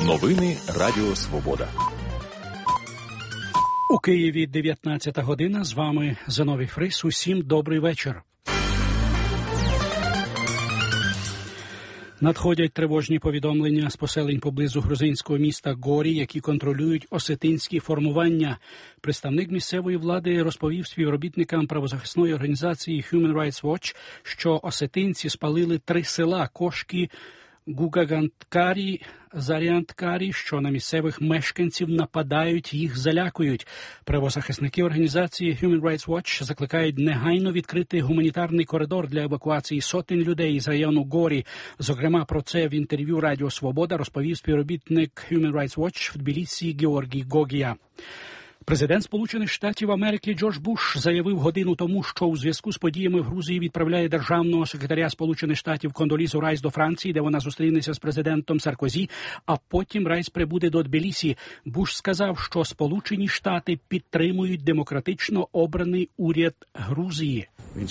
Новини Радіо Свобода. У Києві 19 година. З вами Зиновій Фрис. Усім добрий вечір. Надходять тривожні повідомлення з поселень поблизу грузинського міста Горі, які контролюють осетинські формування. Представник місцевої влади розповів співробітникам правозахисної організації Human Rights Watch, що осетинці спалили 3 села – Кошки, Гугаганткарі, Зарянткарі, що на місцевих мешканців нападають, їх залякують. Правозахисники організації Human Rights Watch закликають негайно відкрити гуманітарний коридор для евакуації сотень людей із району Горі. Зокрема, про це в інтерв'ю Радіо Свобода розповів співробітник Human Rights Watch в Тбілісі Георгій Гогія. Президент Сполучених Штатів Америки Джордж Буш заявив годину тому, що у зв'язку з подіями в Грузії відправляє державного секретаря Сполучених Штатів Кондолізу Райс до Франції, де вона зустрінеться з президентом Саркозі, а потім Райс прибуде до Тбілісі. Буш сказав, що Сполучені Штати підтримують демократично обраний уряд Грузії.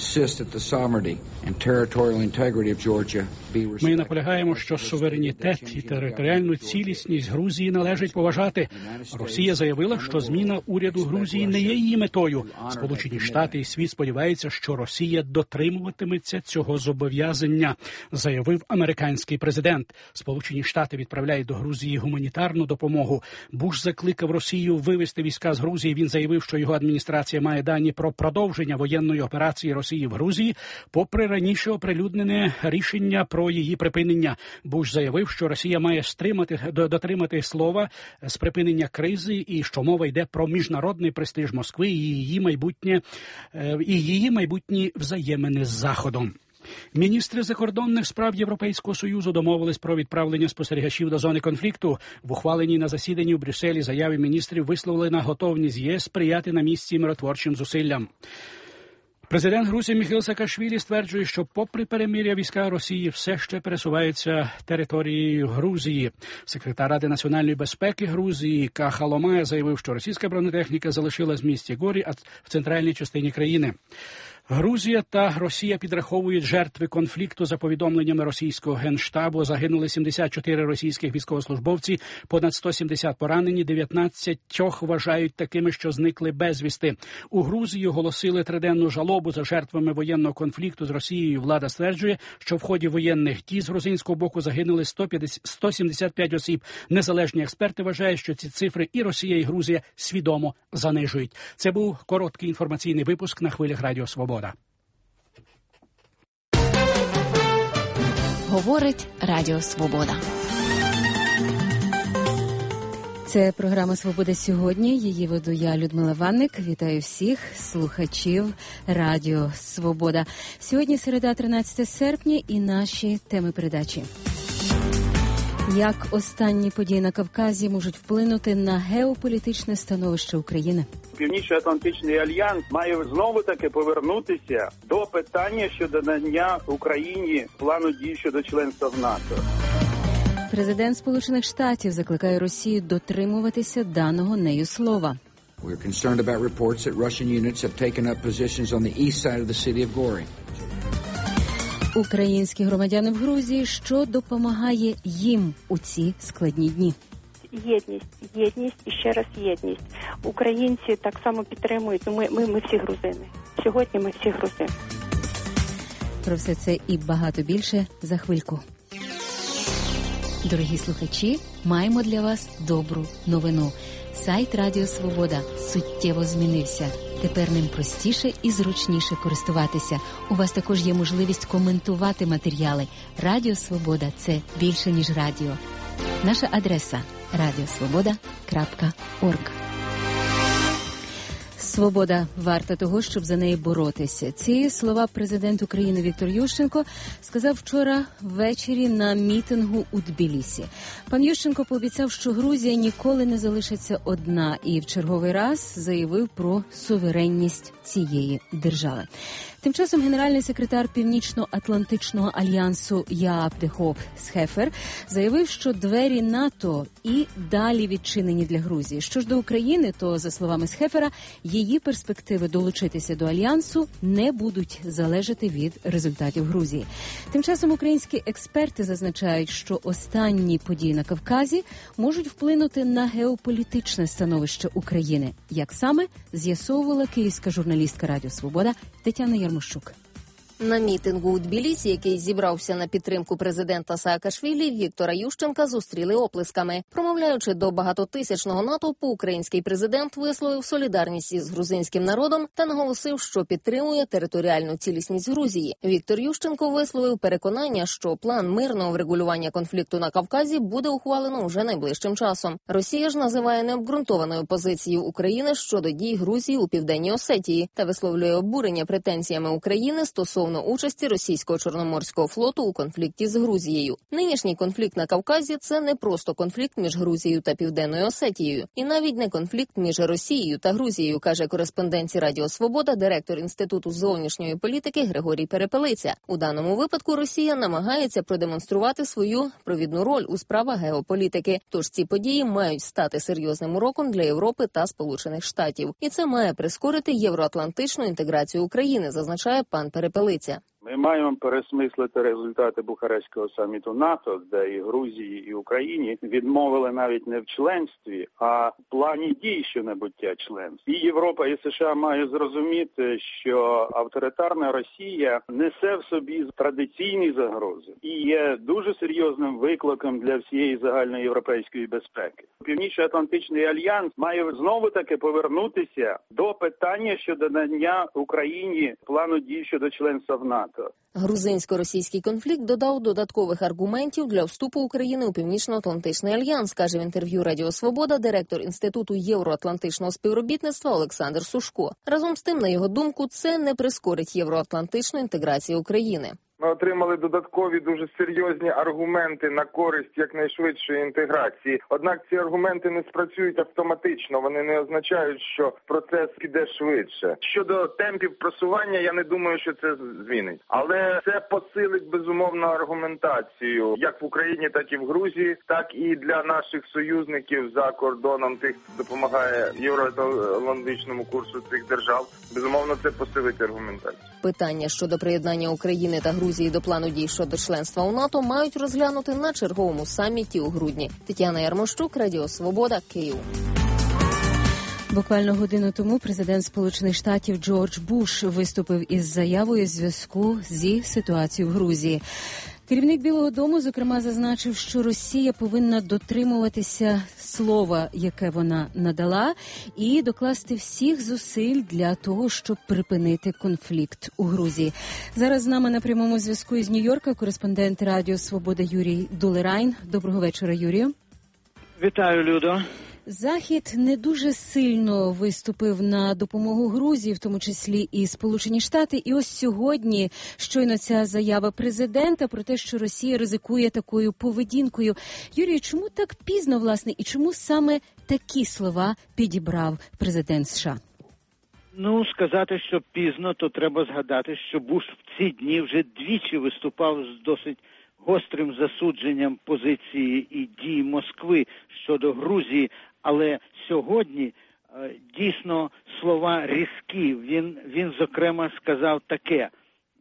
Ми наполягаємо, що суверенітет і територіальну цілісність Грузії належить поважати. Росія заявила, що зміна уряду Грузії не є її метою. Сполучені Штати і світ сподіваються, що Росія дотримуватиметься цього зобов'язання, заявив американський президент. Сполучені Штати відправляють до Грузії гуманітарну допомогу. Буш закликав Росію вивести війська з Грузії. Він заявив, що його адміністрація має дані про продовження воєнної операції Росії в Грузії, попри раніше оприлюднене рішення про її припинення. Буш заявив, що Росія має дотримати слова з припинення кризи і що мова йде про міжнародний престиж Москви і її майбутні взаємини з Заходом. Міністри закордонних справ Європейського Союзу домовились про відправлення спостерігачів до зони конфлікту. В ухваленій на засіданні у Брюсселі заяві міністрів висловлена готовність ЄС сприяти на місці миротворчим зусиллям. Президент Грузії Міхеїл Саакашвілі стверджує, що попри перемир'я війська Росії все ще пересуваються територією Грузії. Секретар Ради національної безпеки Грузії Каха Ломая заявив, що російська бронетехніка залишилась в місті Горі, а в центральній частині країни. Грузія та Росія підраховують жертви конфлікту. За повідомленнями російського генштабу, загинули 74 російських військовослужбовці, понад 170 поранені, 19 вважають такими, що зникли безвісти. У Грузії оголосили триденну жалобу за жертвами воєнного конфлікту з Росією. Влада стверджує, що в ході воєнних дій з грузинського боку загинули 175 осіб. Незалежні експерти вважають, що ці цифри і Росія, і Грузія свідомо занижують. Це був короткий інформаційний випуск на хвилях Радіо Свобода. Говорить Радіо Свобода. Це програма «Свобода сьогодні». Її веду я, Людмила Ванник. Вітаю всіх слухачів Радіо Свобода. Сьогодні середа, 13 серпня, і наші теми передачі. Як останні події на Кавказі можуть вплинути на геополітичне становище України? Північно-Атлантичний альянс має знову-таки повернутися до питання щодо надання Україні плану дій щодо членства в НАТО. Президент Сполучених Штатів закликає Росію дотримуватися даного нею слова. We're concerned about reports that Russian units have taken up positions on the east side of the city of Gori. Українські громадяни в Грузії, що допомагає їм у ці складні дні. Єдність і ще раз єдність. Українці так само підтримують. Ми всі грузини. Сьогодні ми всі грузини. Про все це і багато більше за хвильку. Дорогі слухачі, маємо для вас добру новину. Сайт Радіо Свобода суттєво змінився. Тепер ним простіше і зручніше користуватися. У вас також є можливість коментувати матеріали. Радіо Свобода – це більше, ніж радіо. Наша адреса – radiosvoboda.org. Свобода варта того, щоб за неї боротися. Ці слова президент України Віктор Ющенко сказав вчора ввечері на мітингу у Тбілісі. Пан Ющенко пообіцяв, що Грузія ніколи не залишиться одна, і в черговий раз заявив про суверенність цієї держави. Тим часом генеральний секретар Північно-Атлантичного альянсу Яап де Хоop Схефер заявив, що двері НАТО і далі відчинені для Грузії. Що ж до України, то, за словами Схефера, її перспективи долучитися до альянсу не будуть залежати від результатів Грузії. Тим часом українські експерти зазначають, що останні події на Кавказі можуть вплинути на геополітичне становище України. Як саме, з'ясовувала київська журналістка Радіо Свобода Тетяна Ярмощук. На мітингу у Тбілісі, який зібрався на підтримку президента Саакашвілі, Віктора Ющенка зустріли оплесками. Промовляючи до багатотисячного натовпу, український президент висловив солідарність із грузинським народом та наголосив, що підтримує територіальну цілісність Грузії. Віктор Ющенко висловив переконання, що план мирного врегулювання конфлікту на Кавказі буде ухвалено уже найближчим часом. Росія ж називає необґрунтованою позицію України щодо дій Грузії у Південній Осетії та висловлює обурення претензіями України стосовно участі російського Чорноморського флоту у конфлікті з Грузією. Нинішній конфлікт на Кавказі – це не просто конфлікт між Грузією та Південною Осетією. І навіть не конфлікт між Росією та Грузією, каже кореспонденції Радіо Свобода директор Інституту зовнішньої політики Григорій Перепелиця. У даному випадку Росія намагається продемонструвати свою провідну роль у справах геополітики. Тож ці події мають стати серйозним уроком для Європи та Сполучених Штатів. І це має прискорити євроатлантичну інтеграцію України, зазначає пан Перепелиця. Ми маємо пересмислити результати Бухарестського саміту НАТО, де і Грузії, і Україні відмовили навіть не в членстві, а в плані дій, що набуття членства. І Європа, і США мають зрозуміти, що авторитарна Росія несе в собі традиційні загрози і є дуже серйозним викликом для всієї загальної європейської безпеки. Північно-Атлантичний альянс має знову-таки повернутися до питання щодо надання Україні плану дій щодо членства в НАТО. Грузинсько-російський конфлікт додав додаткових аргументів для вступу України у Північно-Атлантичний альянс, каже в інтерв'ю Радіо Свобода директор Інституту євроатлантичного співробітництва Олександр Сушко. Разом з тим, на його думку, це не прискорить євроатлантичну інтеграцію України. Ми отримали додаткові дуже серйозні аргументи на користь якнайшвидшої інтеграції. Однак ці аргументи не спрацюють автоматично, вони не означають, що процес піде швидше. Щодо темпів просування, я не думаю, що це змінить. Але це посилить, безумовно, аргументацію як в Україні, так і в Грузії, так і для наших союзників за кордоном, тих, хто допомагає євроатлантичному курсу цих держав. Безумовно, це посилить аргументацію. Питання щодо приєднання України та Грузії до плану дій щодо членства у НАТО мають розглянути на черговому саміті у грудні. Тетяна Ярмощук, Радіо Свобода, Київ. Буквально годину тому президент Сполучених Штатів Джордж Буш виступив із заявою у зв'язку зі ситуацією в Грузії. Керівник Білого дому, зокрема, зазначив, що Росія повинна дотримуватися слова, яке вона надала, і докласти всіх зусиль для того, щоб припинити конфлікт у Грузії. Зараз з нами на прямому зв'язку із Нью-Йорка кореспондент Радіо Свобода Юрій Дулерайн. Доброго вечора, Юрію. Вітаю, Людо. Захід не дуже сильно виступив на допомогу Грузії, в тому числі і Сполучені Штати. І ось сьогодні щойно ця заява президента про те, що Росія ризикує такою поведінкою. Юрію, чому так пізно, власне, і чому саме такі слова підібрав президент США? Ну, сказати, що пізно, то треба згадати, що Буш в ці дні вже двічі виступав з досить гострим засудженням позиції і дій Москви щодо Грузії. Але сьогодні дійсно слова різкі. Він зокрема сказав таке.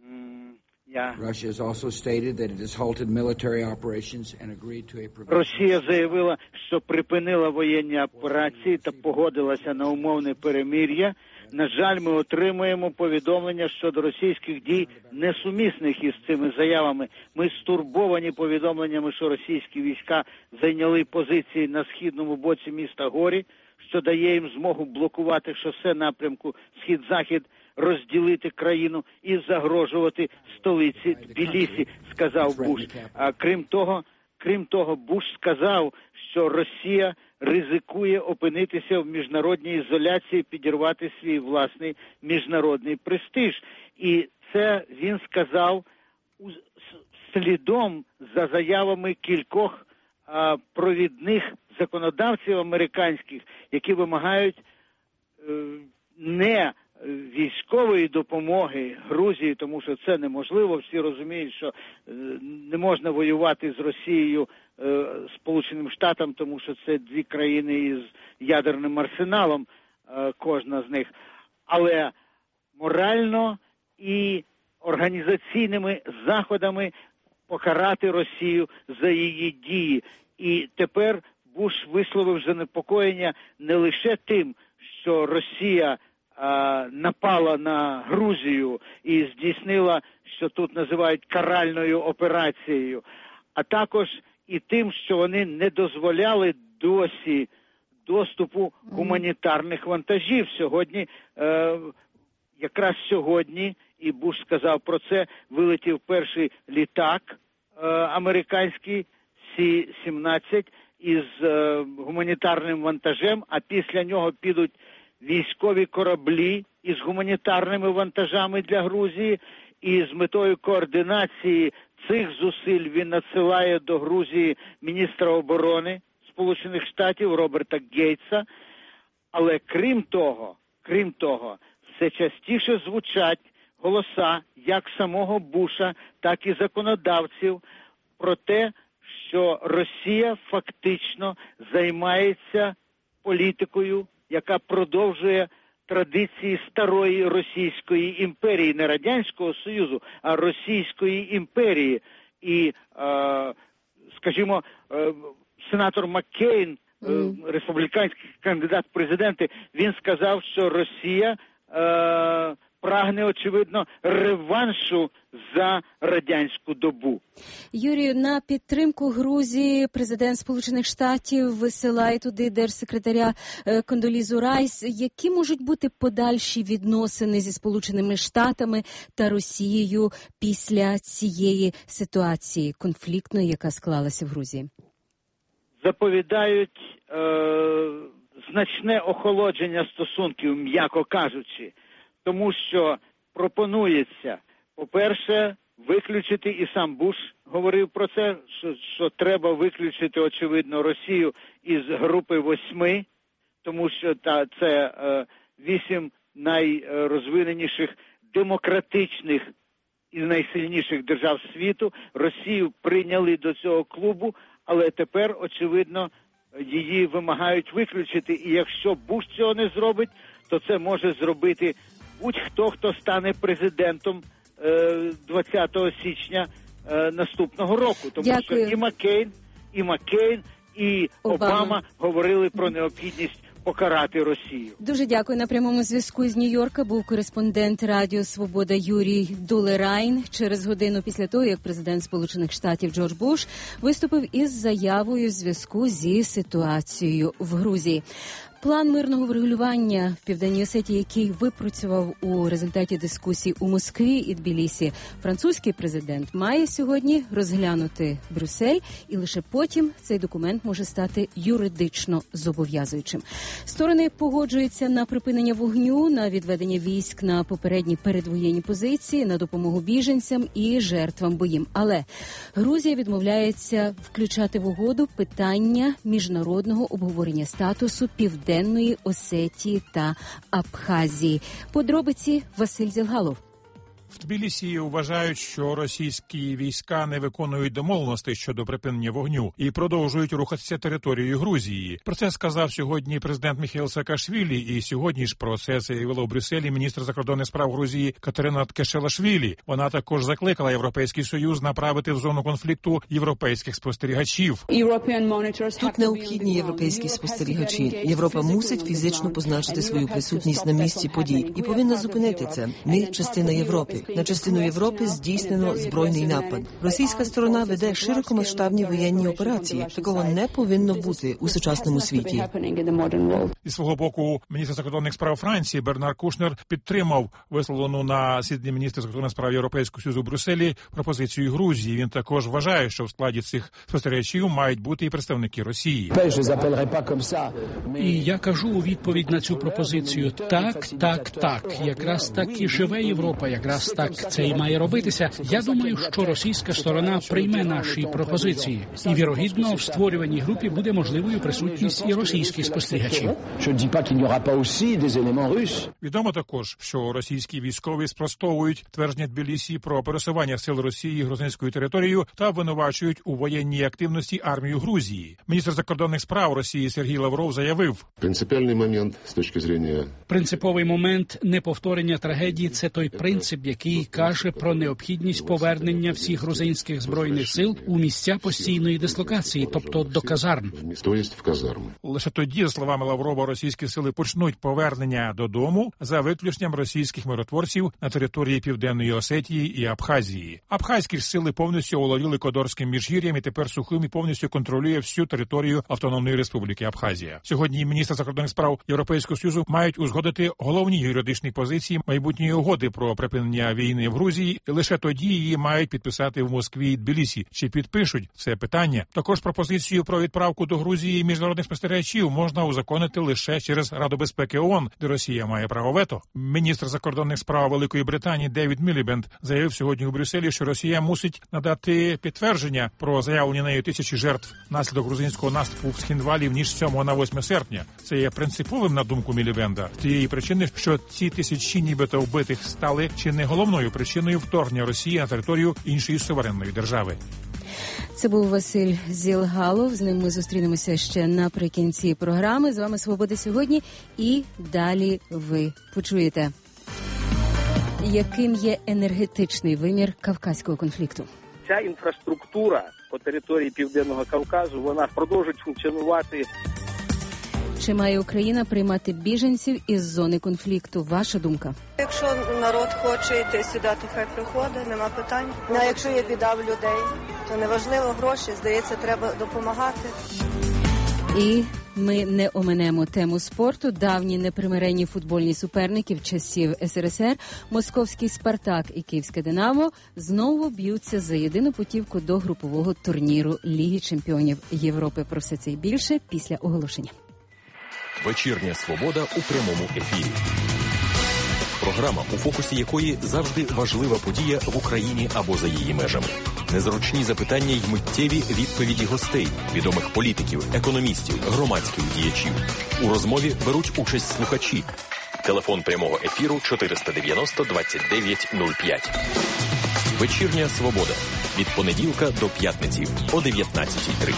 Росія заявила, що припинила воєнні операції та погодилася на умовне перемир'я. На жаль, ми отримуємо повідомлення щодо російських дій, несумісних із цими заявами. Ми стурбовані повідомленнями, що російські війська зайняли позиції на східному боці міста Горі, що дає їм змогу блокувати шосе напрямку Схід-Захід, розділити країну і загрожувати столиці Тбілісі, сказав Буш. А крім того, Буш сказав, що Росія ризикує опинитися в міжнародній ізоляції, підірвати свій власний міжнародний престиж. І це він сказав слідом за заявами кількох провідних законодавців американських, які вимагають не військової допомоги Грузії, тому що це неможливо. Всі розуміють, що не можна воювати з Росією, Сполученим Штатам, тому що це дві країни із ядерним арсеналом, кожна з них. Але морально і організаційними заходами покарати Росію за її дії. І тепер Буш висловив занепокоєння не лише тим, що Росія напала на Грузію і здійснила, що тут називають каральною операцією, а також і тим, що вони не дозволяли досі доступу гуманітарних вантажів. Сьогодні, якраз сьогодні, і Буш сказав про це, вилетів перший літак американський Сі-17 із гуманітарним вантажем, а після нього підуть військові кораблі із гуманітарними вантажами для Грузії, і з метою координації цих зусиль він надсилає до Грузії міністра оборони Сполучених Штатів Роберта Гейтса. Але крім того, все частіше звучать голоса як самого Буша, так і законодавців про те, що Росія фактично займається політикою, яка продовжує традиції старої Російської імперії, не Радянського Союзу, а Російської імперії. І, скажімо, сенатор Маккейн, республіканський кандидат в президенти, він сказав, що Росія прагне, очевидно, реваншу за радянську добу. Юрію, на підтримку Грузії президент Сполучених Штатів висилає туди держсекретаря Кондолізу Райс. Які можуть бути подальші відносини зі Сполученими Штатами та Росією після цієї ситуації конфліктної, яка склалася в Грузії? Заповідають значне охолодження стосунків, м'яко кажучи, тому що пропонується, по-перше, виключити, і сам Буш говорив про це, що треба виключити, очевидно, Росію із групи 8, тому що це 8 найрозвиненіших демократичних і найсильніших держав світу. Росію прийняли до цього клубу, але тепер, очевидно, її вимагають виключити. І якщо Буш цього не зробить, то це може зробити будь-хто, хто стане президентом 20 січня наступного року. Тому Дякую. що і Маккейн, і Обама говорили про необхідність покарати Росію. Дуже дякую. На прямому зв'язку з Нью-Йорка був кореспондент Радіо Свобода Юрій Дулерайн. Через годину після того, як президент Сполучених Штатів Джордж Буш виступив із заявою в зв'язку зі ситуацією в Грузії. План мирного врегулювання в Південній Осетії, який випрацював у результаті дискусій у Москві і Тбілісі, французький президент має сьогодні розглянути Брюссель, і лише потім цей документ може стати юридично зобов'язуючим. Сторони погоджуються на припинення вогню, на відведення військ на попередні передвоєнні позиції, на допомогу біженцям і жертвам боїв. Але Грузія відмовляється включати в угоду питання міжнародного обговорення статусу Південної Осетії та Абхазії. Подробиці Василь Зілгалов. В Тбілісі вважають, що російські війська не виконують домовленостей щодо припинення вогню і продовжують рухатися територією Грузії. Про це сказав сьогодні президент Міхаїл Саакашвілі, і сьогодні ж про це заявила у Брюсселі міністр закордонних справ Грузії Катерина Ткешелашвілі. Вона також закликала Європейський Союз направити в зону конфлікту європейських спостерігачів. Тут необхідні європейські спостерігачі. Європа мусить фізично позначити свою присутність на місці подій і повинна зупинити це. Ми – частина Європи. На частину Європи здійснено збройний напад. Російська сторона веде широкомасштабні воєнні операції. Такого не повинно бути у сучасному світі. Зі свого боку, міністр закордонних справ Франції Бернар Кушнер підтримав висловлену на засіданні міністра закордонних справ Європейського Союзу у Брюсселі пропозицію Грузії. Він також вважає, що в складі цих спостерігачів мають бути і представники Росії. І я кажу у відповідь на цю пропозицію: так. Якраз так і живе Європа, якраз раз так це і має робитися, я думаю, що російська сторона прийме наші пропозиції. І, вірогідно, в створюваній групі буде можливою присутність і російських спостерігачів. Відомо також, що російські військові спростовують твердження Тбілісі про пересування сил Росії грузинською територією та обвинувачують у воєнній активності армію Грузії. Міністр закордонних справ Росії Сергій Лавров заявив: принциповий момент неповторення трагедії – це той принцип, який каже про необхідність повернення всіх грузинських збройних сил у місця постійної дислокації, тобто до казарм. Лише тоді, за словами Лаврова, російські сили почнуть повернення додому за виключенням російських миротворців на території Південної Осетії і Абхазії. Абхазькі ж сили повністю оволоділи Кодорським міжгір'ям і тепер Сухумі повністю контролює всю територію Автономної Республіки Абхазія. Сьогодні міністр закордонних справ Європейського Союзу мають узгодити головні юридичні позиції майбутньої угоди про припинення війни в Грузії, і лише тоді її мають підписати в Москві і Тбілісі. Чи підпишуть це питання? Також пропозицію про відправку до Грузії міжнародних спостерігачів можна узаконити лише через Раду безпеки ООН, де Росія має право вето. Міністр закордонних справ Великої Британії Девід Мілібенд заявив сьогодні у Брюсселі, що Росія мусить надати підтвердження про заявлені нею тисячі жертв наслідок грузинського наступу в Схіндвалі в ніч 7 на 8 серпня. Це є принциповим, на думку Мілібенда, з тієї причини, що ці тисячі нібито вбитих стали чи не головною причиною вторгнення Росії на територію іншої суверенної держави. Це був Василь Зілгалов. З ним ми зустрінемося ще наприкінці програми. З вами «Свобода сьогодні» і далі ви почуєте, яким є енергетичний вимір Кавказького конфлікту. Ця інфраструктура по території Південного Кавказу, вона продовжить функціонувати. Чи має Україна приймати біженців із зони конфлікту? Ваша думка? Якщо народ хоче йти сюди, то хай приходить, нема питань. А якщо є біда в людей, то неважливо гроші, здається, треба допомагати. І ми не оминемо тему спорту. Давні непримиренні футбольні суперники в часів СРСР, московський «Спартак» і київське «Динамо» знову б'ються за єдину путівку до групового турніру Ліги чемпіонів Європи. Про все це і більше після оголошення. Вечірня «Свобода» у прямому ефірі. Програма, у фокусі якої завжди важлива подія в Україні або за її межами. Незручні запитання й миттєві відповіді гостей, відомих політиків, економістів, громадських діячів. У розмові беруть участь слухачі. Телефон прямого ефіру 490 29 05. Вечірня «Свобода». Від понеділка до п'ятниці о 19:30.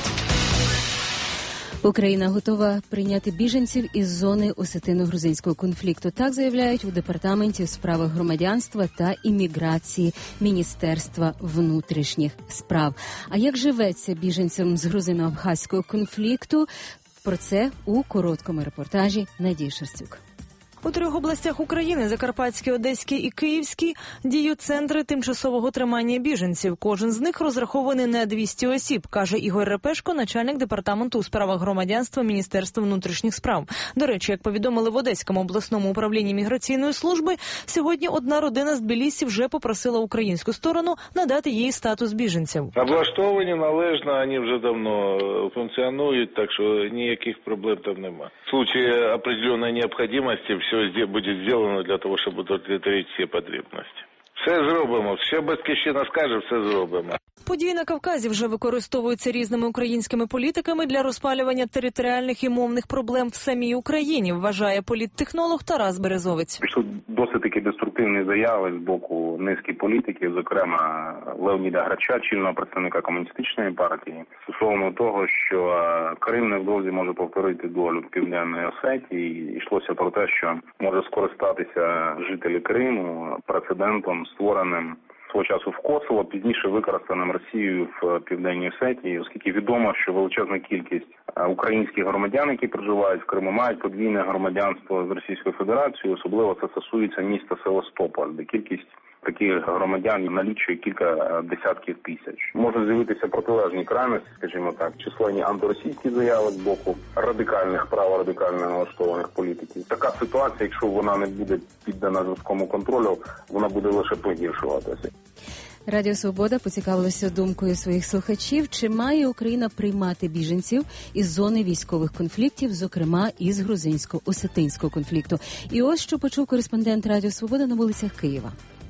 Україна готова прийняти біженців із зони осетино-грузинського конфлікту. Так заявляють у Департаменті у справах громадянства та імміграції Міністерства внутрішніх справ. А як живеться біженцям з грузино-абхазького конфлікту? Про це у короткому репортажі Надії Шерстюк. У 3 областях України – Закарпатській, Одеській і Київській – діють центри тимчасового тримання біженців. Кожен з них розрахований на 200 осіб, каже Ігор Репешко, начальник Департаменту у справах громадянства Міністерства внутрішніх справ. До речі, як повідомили в Одеському обласному управлінні міграційної служби, сьогодні одна родина з Тбілісі вже попросила українську сторону надати їй статус біженців. Облаштовані належно, вони вже давно функціонують, так що ніяких проблем там немає. В случае определенної необхідності все буде зроблено для того, щоб удовлетворити всі потребності. Все зробимо, що Батьківщина скаже, все зробимо. Події на Кавказі вже використовуються різними українськими політиками для розпалювання територіальних і мовних проблем в самій Україні, вважає політтехнолог Тарас Березовець. Пішли досить таки деструктивні заяви з боку низки політиків, зокрема Леоніда Грача, чільного представника комуністичної партії, стосовно того, що Крим невдовзі може повторити долю Південної Осетії. Йшлося про те, що може скористатися жителі Криму прецедентом, створеним свого часу в Косово, пізніше використаним Росією в Південній Осетії, оскільки відомо, що величезна кількість українських громадян, які проживають в Криму, мають подвійне громадянство з Російською Федерацією, особливо це стосується міста Севастополь, де кількість таких громадян налічує кілька десятків тисяч. Можуть з'явитися протилежні крайності, скажімо так, численні антиросійські заяви з боку радикальних, праворадикально налаштованих політиків. Така ситуація, якщо вона не буде піддана жорсткому контролю, вона буде лише погіршуватися. Радіо «Свобода» поцікавилося думкою своїх слухачів, чи має Україна приймати біженців із зони військових конфліктів, зокрема із грузинсько-осетинського конфлікту. І ось що почув кореспондент Радіо «Свобода» на вулицях Києва.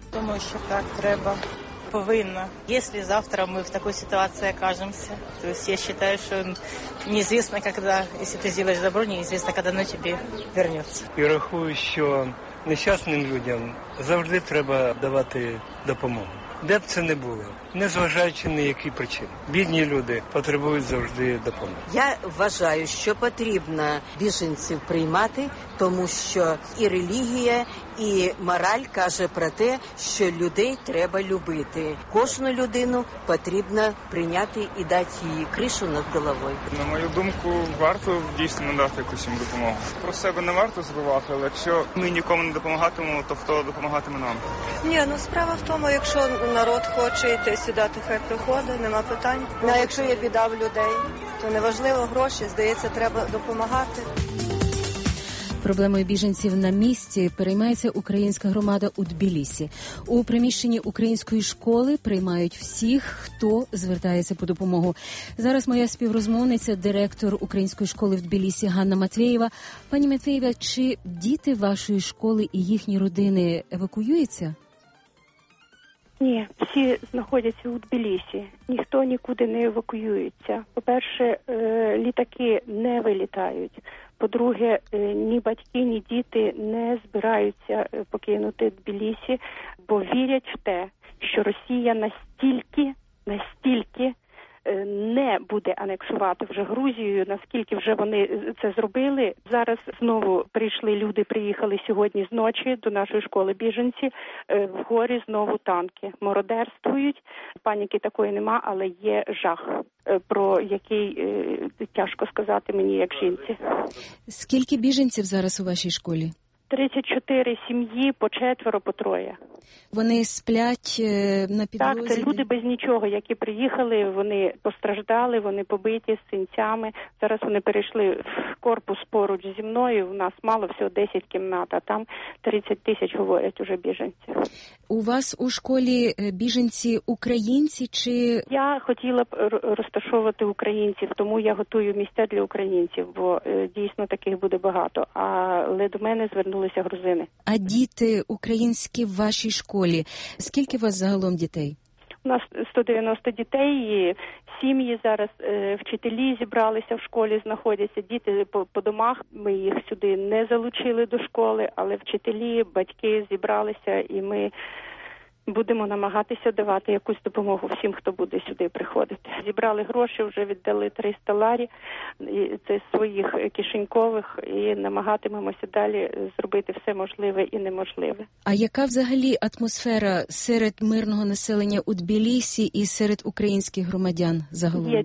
Думаю, що так, треба, повинно. Если завтра мы в такой ситуации окажемся, то есть я считаю, что неизвестно, когда, если ты сделаешь добро, неизвестно, когда оно тебе вернется. І рахую, що нещасним людям завжди треба давати допомогу. Де б це не було, незважаючи на які причини. Бідні люди потребують завжди допомоги. Я вважаю, що потрібно біженців приймати, тому що і релігія, і мораль каже про те, що людей треба любити. Кожну людину потрібно прийняти і дати їй кришу над головою. На мою думку, варто дійсно надати якусь їм допомогу. Про себе не варто забувати, але якщо ми нікому не допомагатимемо, то хто допомагатиме нам? Ні, справа в тому, якщо народ хоче йти сюди, то хай приходить, нема питань. А якщо є біда в людей, то неважливо гроші, здається, треба допомагати. Проблемою біженців на місці переймається українська громада у Тбілісі. У приміщенні української школи приймають всіх, хто звертається по допомогу. Зараз моя співрозмовниця, директор української школи в Тбілісі Ганна Матвєєва. Пані Матвєєва, чи діти вашої школи і їхні родини евакуюються? Ні, всі знаходяться у Тбілісі. Ніхто нікуди не евакуюється. По-перше, літаки не вилітають. По-друге, ні батьки, ні діти не збираються покинути Тбілісі, бо вірять в те, що Росія настільки не буде анексувати вже Грузію, наскільки вже вони це зробили. Зараз знову приїхали сьогодні зночі до нашої школи біженці. В горі знову танки мародерствують. Паніки такої нема, але є жах, про який тяжко сказати мені як жінці. Скільки біженців зараз у вашій школі? 34 сім'ї, по 4, по 3. Вони сплять на підлозі? Так, це люди без нічого, які приїхали, вони постраждали, вони побиті з синцями. Зараз вони перейшли в корпус поруч зі мною, у нас мало всього 10 кімнат, а там 30 тисяч говорять уже біженці. У вас у школі біженці українці чи... Я хотіла б розташовувати українців, тому я готую місця для українців, бо дійсно таких буде багато. Але до мене звернулися грузини. А діти українські в вашій школі, скільки у вас загалом дітей? У нас 190 дітей, і сім'ї зараз, вчителі зібралися в школі, знаходяться, діти по домах, ми їх сюди не залучили до школи, але вчителі, батьки зібралися, і ми будемо намагатися давати якусь допомогу всім, хто буде сюди приходити. Зібрали гроші, вже віддали 300 ларі, це своїх кишенькових, і намагатимемося далі зробити все можливе і неможливе. А яка взагалі атмосфера серед мирного населення у Тбілісі і серед українських громадян загалом?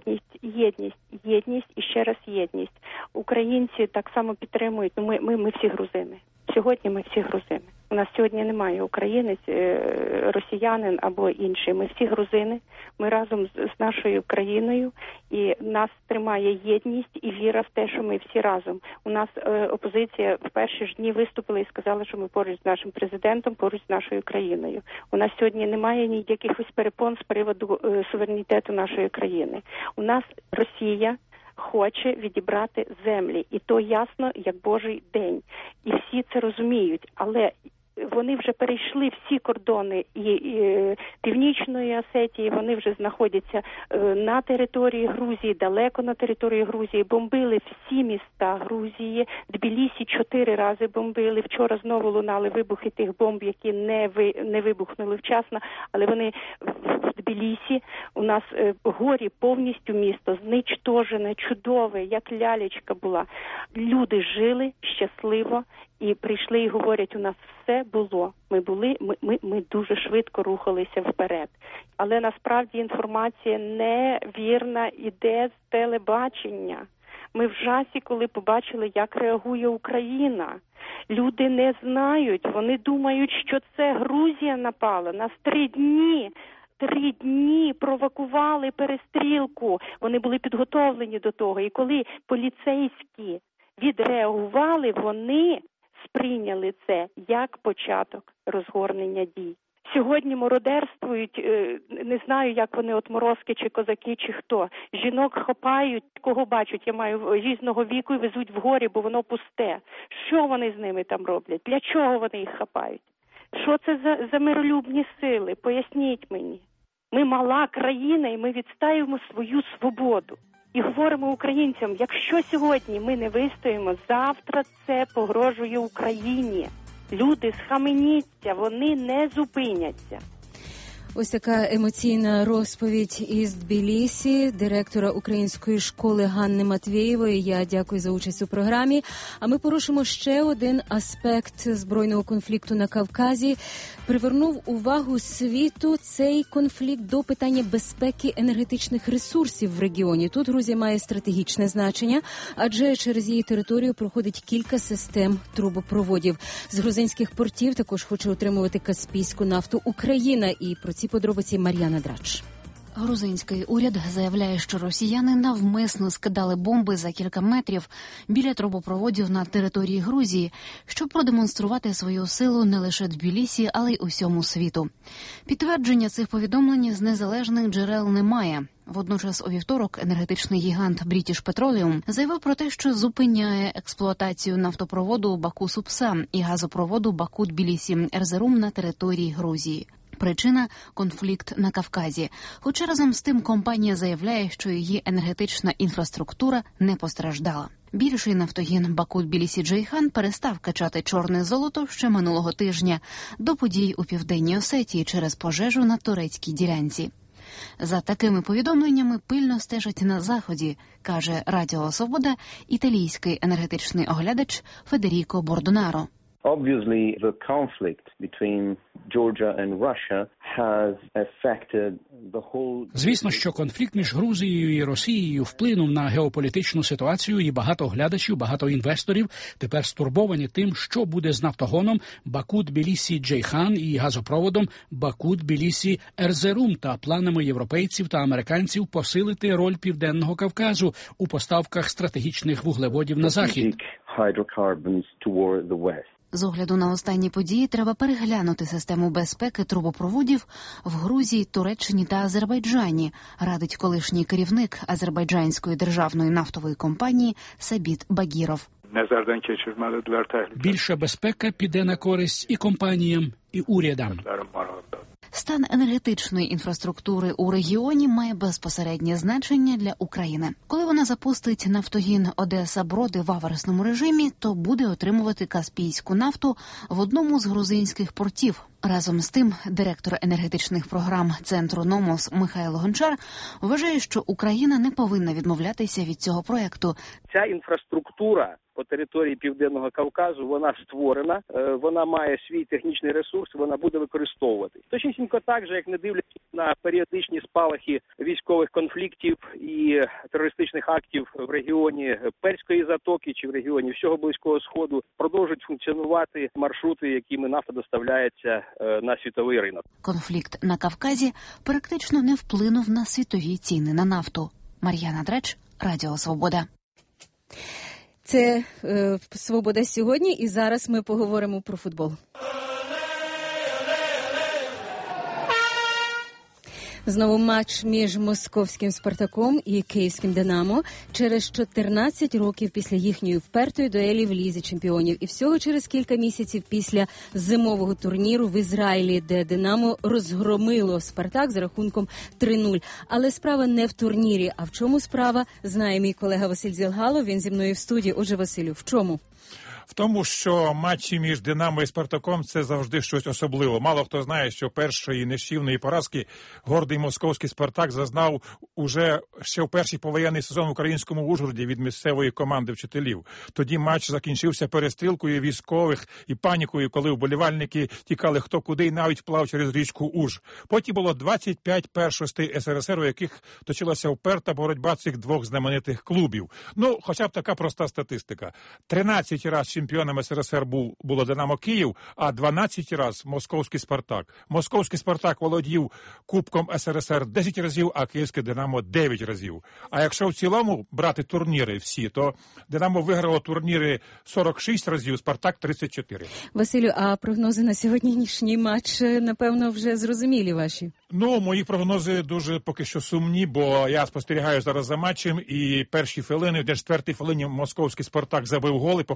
Єдність і ще раз єдність. Українці так само підтримують, ми всі грузини. Сьогодні ми всі грузини. У нас сьогодні немає українець, росіянин або інший. Ми всі грузини, ми разом з нашою країною, і нас тримає єдність і віра в те, що ми всі разом. У нас опозиція в перші ж дні виступила і сказала, що ми поруч з нашим президентом, поруч з нашою країною. У нас сьогодні немає ніяких перепон з приводу суверенітету нашої країни. У нас Росія хоче відібрати землі, і то ясно, як Божий день. І всі це розуміють, але вони вже перейшли всі кордони і Північної Осетії, вони вже знаходяться на території Грузії, далеко на території Грузії, бомбили всі міста Грузії, Тбілісі 4 рази бомбили, вчора знову лунали вибухи тих бомб, які не вибухнули вчасно, але вони в Тбілісі, у нас горі повністю місто, зничтожене, чудове, як лялечка була. Люди жили щасливо і прийшли і говорять, у нас все було. Ми дуже швидко рухалися вперед. Але насправді інформація невірна, іде з телебачення. Ми в жасі, коли побачили, як реагує Україна. Люди не знають, вони думають, що це Грузія напала. Нас 3 дні провокували перестрілку. Вони були підготовлені до того. І коли поліцейські відреагували, вони сприйняли це як початок розгорнення дій. Сьогодні мародерствують, не знаю, як вони, отморозки чи козаки, чи хто. Жінок хапають, кого бачать, я маю різного віку, і везуть в горі, бо воно пусте. Що вони з ними там роблять? Для чого вони їх хапають? Що це за миролюбні сили? Поясніть мені. Ми мала країна і ми відстаємо свою свободу. І говоримо українцям, якщо сьогодні ми не вистоїмо, завтра це погрожує Україні. Люди, схаменіться, вони не зупиняться. Ось така емоційна розповідь із Тбілісі, директора української школи Ганни Матвєєвої. Я дякую за участь у програмі. А ми порушимо ще один аспект збройного конфлікту на Кавказі. Привернув увагу світу цей конфлікт до питання безпеки енергетичних ресурсів в регіоні. Тут Грузія має стратегічне значення, адже через її територію проходить кілька систем трубопроводів. З грузинських портів також хоче отримувати каспійську нафту Україна. І про ці подробиці Мар'яна Драч. Грузинський уряд заявляє, що росіяни навмисно скидали бомби за кілька метрів біля трубопроводів на території Грузії, щоб продемонструвати свою силу не лише Тбілісі, але й усьому світу. Підтвердження цих повідомлень з незалежних джерел немає. Водночас у вівторок енергетичний гігант British Petroleum заявив про те, що зупиняє експлуатацію нафтопроводу Баку-Супса і газопроводу Баку-Тбілісі-Ерзерум на території Грузії. Причина – конфлікт на Кавказі. Хоча разом з тим компанія заявляє, що її енергетична інфраструктура не постраждала. Більший нафтогін Баку-Тбілісі-Джейхан перестав качати чорне золото ще минулого тижня до подій у Південній Осетії через пожежу на турецькій ділянці. За такими повідомленнями пильно стежать на Заході, каже Радіо Свобода італійський енергетичний оглядач Федеріко Бордонаро. Obviously, the conflict between Georgia and Russia has affected the whole... Звісно, що конфлікт між Грузією і Росією вплинув на геополітичну ситуацію, і багато оглядачів, багато інвесторів тепер стурбовані тим, що буде з нафтогоном Баку-Тбілісі-Джейхан і газопроводом Баку-Тбілісі-Ерзерум та планами європейців та американців посилити роль Південного Кавказу у поставках стратегічних вуглеводів на захід. З огляду на останні події треба переглянути систему безпеки трубопроводів в Грузії, Туреччині та Азербайджані, радить колишній керівник азербайджанської державної нафтової компанії Сабіт Багіров. Більша безпека піде на користь і компаніям, і урядам. Стан енергетичної інфраструктури у регіоні має безпосереднє значення для України. Коли вона запустить нафтогін Одеса-Броди в аварсному режимі, то буде отримувати каспійську нафту в одному з грузинських портів. Разом з тим, директор енергетичних програм Центру Номос Михайло Гончар вважає, що Україна не повинна відмовлятися від цього проєкту. Ця інфраструктура по території Південного Кавказу, вона створена, вона має свій технічний ресурс, вона буде використовувати. Точнісінько так же, як не дивлячись на періодичні спалахи військових конфліктів і терористичних актів в регіоні Перської затоки чи в регіоні всього Близького Сходу, продовжують функціонувати маршрути, якими нафта доставляється на світовий ринок. Конфлікт на Кавказі практично не вплинув на світові ціни на нафту. Мар'яна Драч, Радіо Свобода. Це «Свобода сьогодні», і зараз ми поговоримо про футбол. Знову матч між московським «Спартаком» і київським «Динамо» через 14 років після їхньої впертої дуелі в Лізі чемпіонів. І всього через кілька місяців після зимового турніру в Ізраїлі, де «Динамо» розгромило «Спартак» з рахунком 3-0. Але справа не в турнірі. А в чому справа, знає мій колега Василь Зілгало. Він зі мною в студії. Отже, Василю, в чому? В тому, що матчі між «Динамо» і «Спартаком» – це завжди щось особливе. Мало хто знає, що першої нищівної поразки гордий московський «Спартак» зазнав уже ще в перший повоєнний сезон в українському Ужгороді від місцевої команди вчителів. Тоді матч закінчився перестрілкою військових і панікою, коли вболівальники тікали хто куди і навіть вплав через річку Уж. Потім було 25 першостей СРСР, у яких точилася вперта боротьба цих двох знаменитих клубів. Ну, хоча б така проста статистика. 13 разів чемпіоном СРСР було «Динамо» Київ, а 12 разів московський «Спартак». Московський «Спартак» володів Кубком СРСР 10 разів, а київське «Динамо» 9 разів. А якщо в цілому брати турніри всі, то «Динамо» виграло турніри 46 разів, «Спартак» 34. Василю, а прогнози на сьогоднішній матч, напевно, вже зрозумілі ваші? Ну, мої прогнози дуже поки що сумні, бо я спостерігаю зараз за матчем, і перші хвилини, в 4-й хвилині московський «Спартак» забив гол і поки що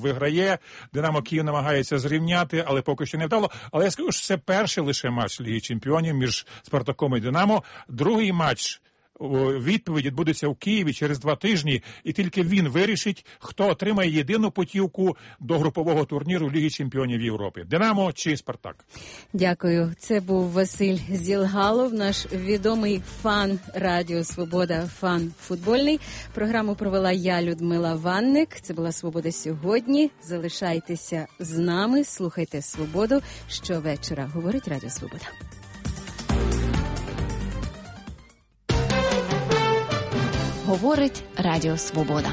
виграє. Динамо Київ намагається зрівняти, але поки що не вдало. Але я скажу, що це перший лише матч Ліги Чемпіонів між Спартаком і Динамо. Другий матч відповідь відбудеться в Києві через 2 тижні, і тільки він вирішить, хто отримає єдину путівку до групового турніру Ліги Чемпіонів Європи. Динамо чи Спартак? Дякую. Це був Василь Зілгалов, наш відомий фан Радіо Свобода, фан футбольний. Програму провела я, Людмила Ванник. Це була «Свобода сьогодні». Залишайтеся з нами, слухайте «Свободу» щовечора. Говорить Радіо Свобода. Говорить Радіо Свобода.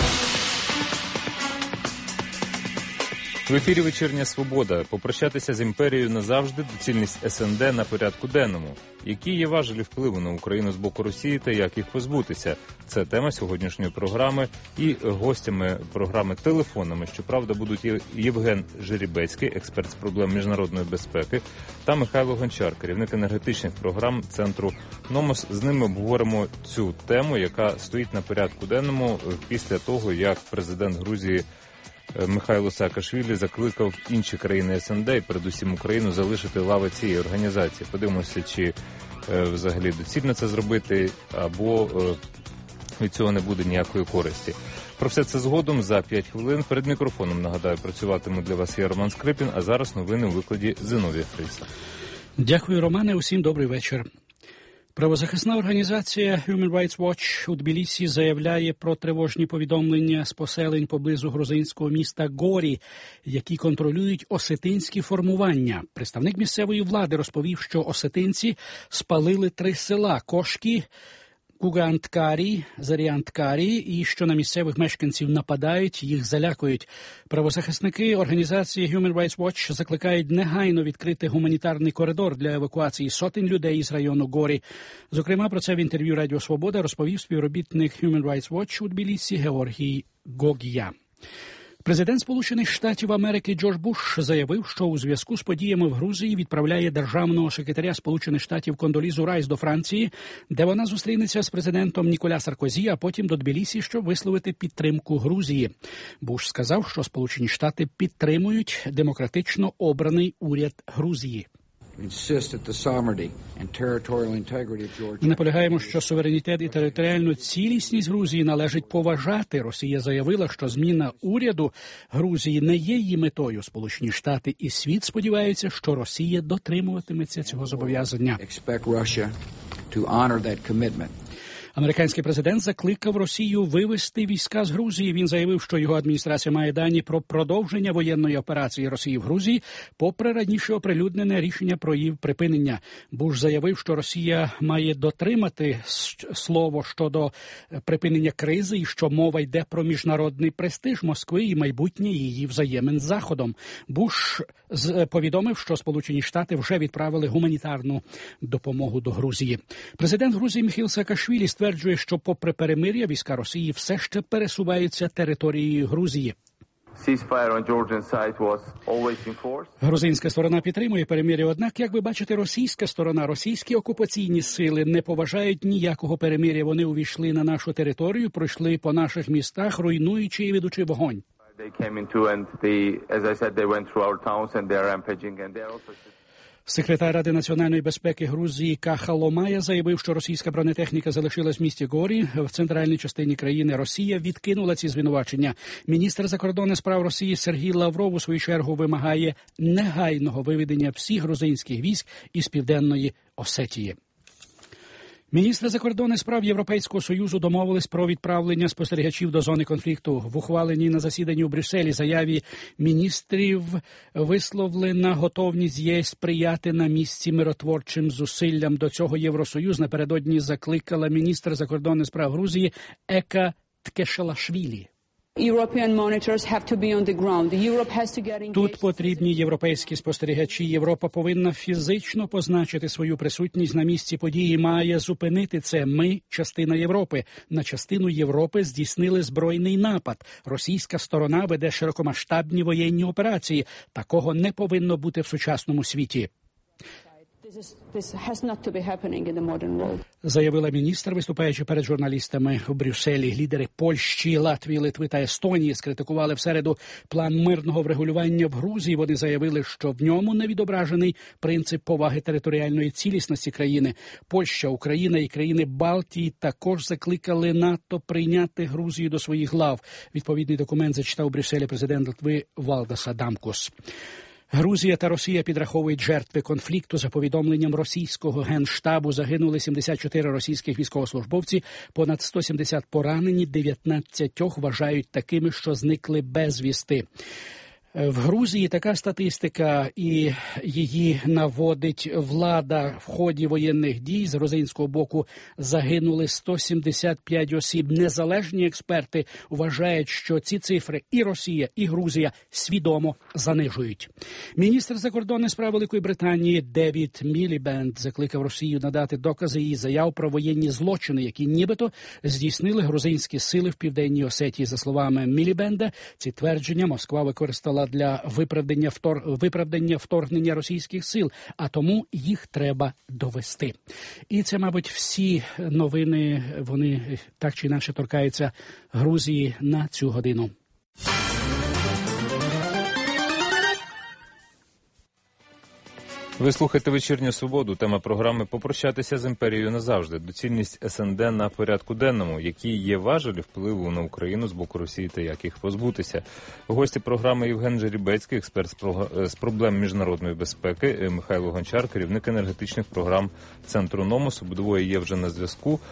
В ефірі «Вечірня Свобода». Попрощатися з імперією назавжди, доцільність СНД на порядку денному. Які є важелі впливу на Україну з боку Росії та як їх позбутися? Це тема сьогоднішньої програми. І гостями програми телефонами, щоправда, будуть Євген Жеребецький, експерт з проблем міжнародної безпеки, та Михайло Гончар, керівник енергетичних програм Центру Номос. З ними обговоримо цю тему, яка стоїть на порядку денному після того, як президент Грузії Михайло Саакашвілі закликав інші країни СНД і передусім Україну залишити лави цієї організації. Подивимося, чи взагалі доцільно це зробити, або від цього не буде ніякої користі. Про все це згодом за 5 хвилин. Перед мікрофоном, нагадаю, працюватиму для вас я, Роман Скрипін, а зараз новини у викладі Зиновія Фріса. Дякую, Романе. Усім добрий вечір. Правозахисна організація Human Rights Watch у Тбілісі заявляє про тривожні повідомлення з поселень поблизу грузинського міста Горі, які контролюють осетинські формування. Представник місцевої влади розповів, що осетинці спалили 3 села – Кошки, Куганткарі, Заріанткарі, і що на місцевих мешканців нападають, їх залякують. Правозахисники організації Human Rights Watch закликають негайно відкрити гуманітарний коридор для евакуації сотень людей із району Горі. Зокрема, про це в інтерв'ю Радіо Свобода розповів співробітник Human Rights Watch у Тбілісі Георгій Гогія. Президент Сполучених Штатів Америки Джордж Буш заявив, що у зв'язку з подіями в Грузії відправляє державного секретаря Сполучених Штатів Кондолізу Райс до Франції, де вона зустрінеться з президентом Ніколя Саркозі, а потім до Тбілісі, щоб висловити підтримку Грузії. Буш сказав, що Сполучені Штати підтримують демократично обраний уряд Грузії. Ми наполягаємо, що суверенітет і територіальну цілісність Грузії належить поважати. Росія заявила, що зміна уряду Грузії не є її метою. Сполучені Штати і світ сподіваються, що Росія дотримуватиметься цього зобов'язання. Американський президент закликав Росію вивести війська з Грузії. Він заявив, що його адміністрація має дані про продовження воєнної операції Росії в Грузії, попри раніше оприлюднене рішення про її припинення. Буш заявив, що Росія має дотримати слово щодо припинення кризи і що мова йде про міжнародний престиж Москви і майбутнє її взаємин з Заходом. Буш повідомив, що Сполучені Штати вже відправили гуманітарну допомогу до Грузії. Президент Грузії Міхеїл Саакашвілі стверджує, що попри перемир'я війська Росії все ще пересуваються територією Грузії. Грузинська сторона підтримує перемир'я, однак, як ви бачите, російська сторона, російські окупаційні сили не поважають ніякого перемир'я. Вони увійшли на нашу територію, пройшли по наших містах, руйнуючи і ведучи вогонь. Секретар Ради національної безпеки Грузії Каха Ломая заявив, що російська бронетехніка залишилась в місті Горі в центральній частині країни. Росія відкинула ці звинувачення. Міністр закордонних справ Росії Сергій Лавров у свою чергу вимагає негайного виведення всіх грузинських військ із Південної Осетії. Міністри закордонних справ Європейського Союзу домовились про відправлення спостерігачів до зони конфлікту. В ухваленій на засіданні у Брюсселі заяві міністрів висловлена готовність ЄС сприяти на місці миротворчим зусиллям. До цього Євросоюз напередодні закликала міністр закордонних справ Грузії Ека Ткешелашвілі. Тут потрібні європейські спостерігачі. Європа повинна фізично позначити свою присутність на місці події, має зупинити це. Ми, частина Європи. На частину Європи здійснили збройний напад. Російська сторона веде широкомасштабні воєнні операції. Такого не повинно бути в сучасному світі. Заявила міністр, виступаючи перед журналістами у Брюсселі. Лідери Польщі, Латвії, Литви та Естонії скритикували в середу план мирного врегулювання в Грузії. Вони заявили, що в ньому не відображений принцип поваги територіальної цілісності країни. Польща, Україна і країни Балтії також закликали НАТО прийняти Грузію до своїх лав. Відповідний документ зачитав у Брюсселі президент Литви Валдас Адамкус. Грузія та Росія підраховують жертви конфлікту. За повідомленням російського генштабу загинули 74 російських військовослужбовці, понад 170 поранені, 19 вважають такими, що зникли безвісти. В Грузії така статистика, і її наводить влада. В ході воєнних дій з грузинського боку загинули 175 осіб. Незалежні експерти вважають, що ці цифри і Росія, і Грузія свідомо занижують. Міністр закордонних справ Великої Британії Девід Мілібенд закликав Росію надати докази її заяв про воєнні злочини, які нібито здійснили грузинські сили в Південній Осетії. За словами Мілібенда, ці твердження Москва використала для виправдання вторгнення російських сил, а тому їх треба довести. І це, мабуть, всі новини, вони так чи інакше торкаються Грузії на цю годину. Ви слухаєте «Вечірню свободу». Тема програми «Попрощатися з імперією назавжди». Доцільність СНД на порядку денному. Які є важелі впливу на Україну з боку Росії та як їх позбутися. Гості програми Євген Жеребецький, експерт з проблем міжнародної безпеки, Михайло Гончар, керівник енергетичних програм Центру Номос. Обидвоє є вже на зв'язку.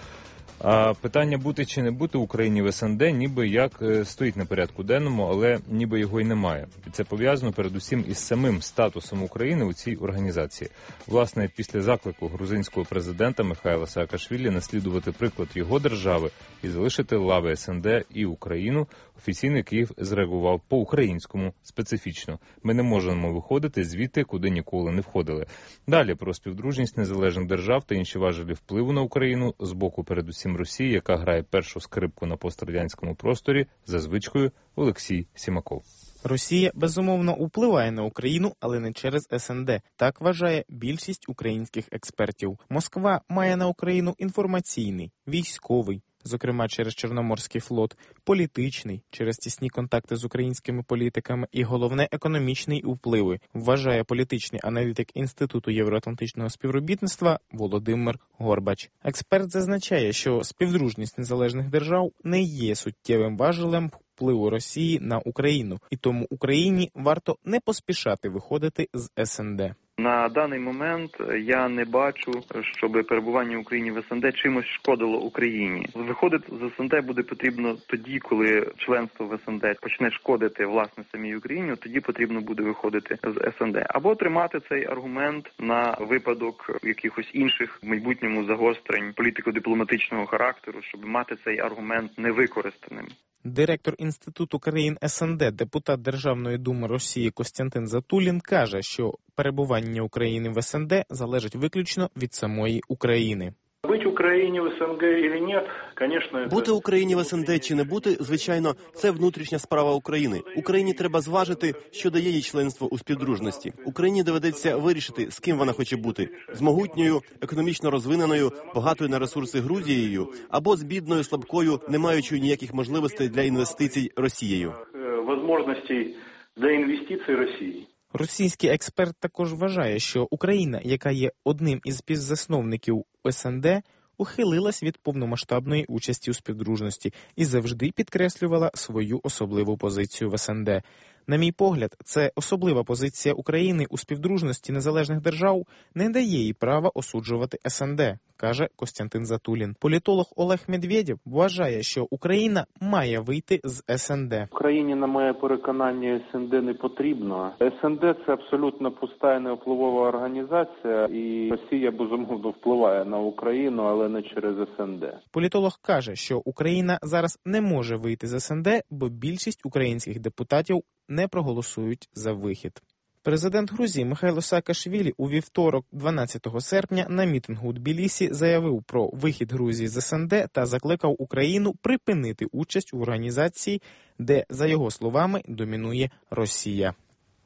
А питання бути чи не бути Україні в СНД ніби як стоїть на порядку денному, але ніби його й немає. І це пов'язано передусім із самим статусом України у цій організації. Власне, після заклику грузинського президента Михайла Саакашвілі наслідувати приклад його держави і залишити лави СНД і Україну, офіційний Київ зреагував по-українському специфічно. Ми не можемо виходити звідти, куди ніколи не входили. Далі про співдружність незалежних держав та інші важелі впливу на Україну з боку передусім Росії, яка грає першу скрипку на пострадянському просторі, за звичкою Олексій Сімаков. Росія, безумовно, впливає на Україну, але не через СНД. Так вважає більшість українських експертів. Москва має на Україну інформаційний, військовий, зокрема через Чорноморський флот, політичний, через тісні контакти з українськими політиками і, головне, економічний впливи, вважає політичний аналітик Інституту євроатлантичного співробітництва Володимир Горбач. Експерт зазначає, що співдружність незалежних держав не є суттєвим важелем впливу Росії на Україну, і тому Україні варто не поспішати виходити з СНД. На даний момент я не бачу, щоб перебування України в СНД чимось шкодило Україні. Виходити з СНД буде потрібно тоді, коли членство в СНД почне шкодити, власне, самій Україні, тоді потрібно буде виходити з СНД. Або тримати цей аргумент на випадок якихось інших в майбутньому загострень політико-дипломатичного характеру, щоб мати цей аргумент невикористаним. Директор Інституту країн СНД, депутат Державної думи Росії Костянтин Затулін каже, що перебування України в СНД залежить виключно від самої України. Бути Україні в СНГ чи ні, звісно... Бути Україні в СНД чи не бути, звичайно, це внутрішня справа України. Україні треба зважити, що дає їй членство у співдружності. Україні доведеться вирішити, з ким вона хоче бути. З могутньою, економічно розвиненою, багатою на ресурси Грузією, або з бідною, слабкою, не маючою ніяких можливостей для інвестицій Росією. Можливостей для інвестицій Росії. Російський експерт також вважає, що Україна, яка є одним із співзасновників СНД, ухилилась від повномасштабної участі у співдружності і завжди підкреслювала свою особливу позицію в СНД. На мій погляд, це особлива позиція України у співдружності незалежних держав не дає їй права осуджувати СНД, каже Костянтин Затулін. Політолог Олег Медведєв вважає, що Україна має вийти з СНД. Україні, на моє переконання, СНД не потрібно. СНД – це абсолютно пуста і невпливова організація, і Росія, безумовно, впливає на Україну, але не через СНД. Політолог каже, що Україна зараз не може вийти з СНД, бо більшість українських депутатів не проголосують за вихід. Президент Грузії Михайло Саакашвілі у вівторок, 12 серпня, на мітингу у Тбілісі заявив про вихід Грузії з СНД та закликав Україну припинити участь у організації, де, за його словами, домінує Росія.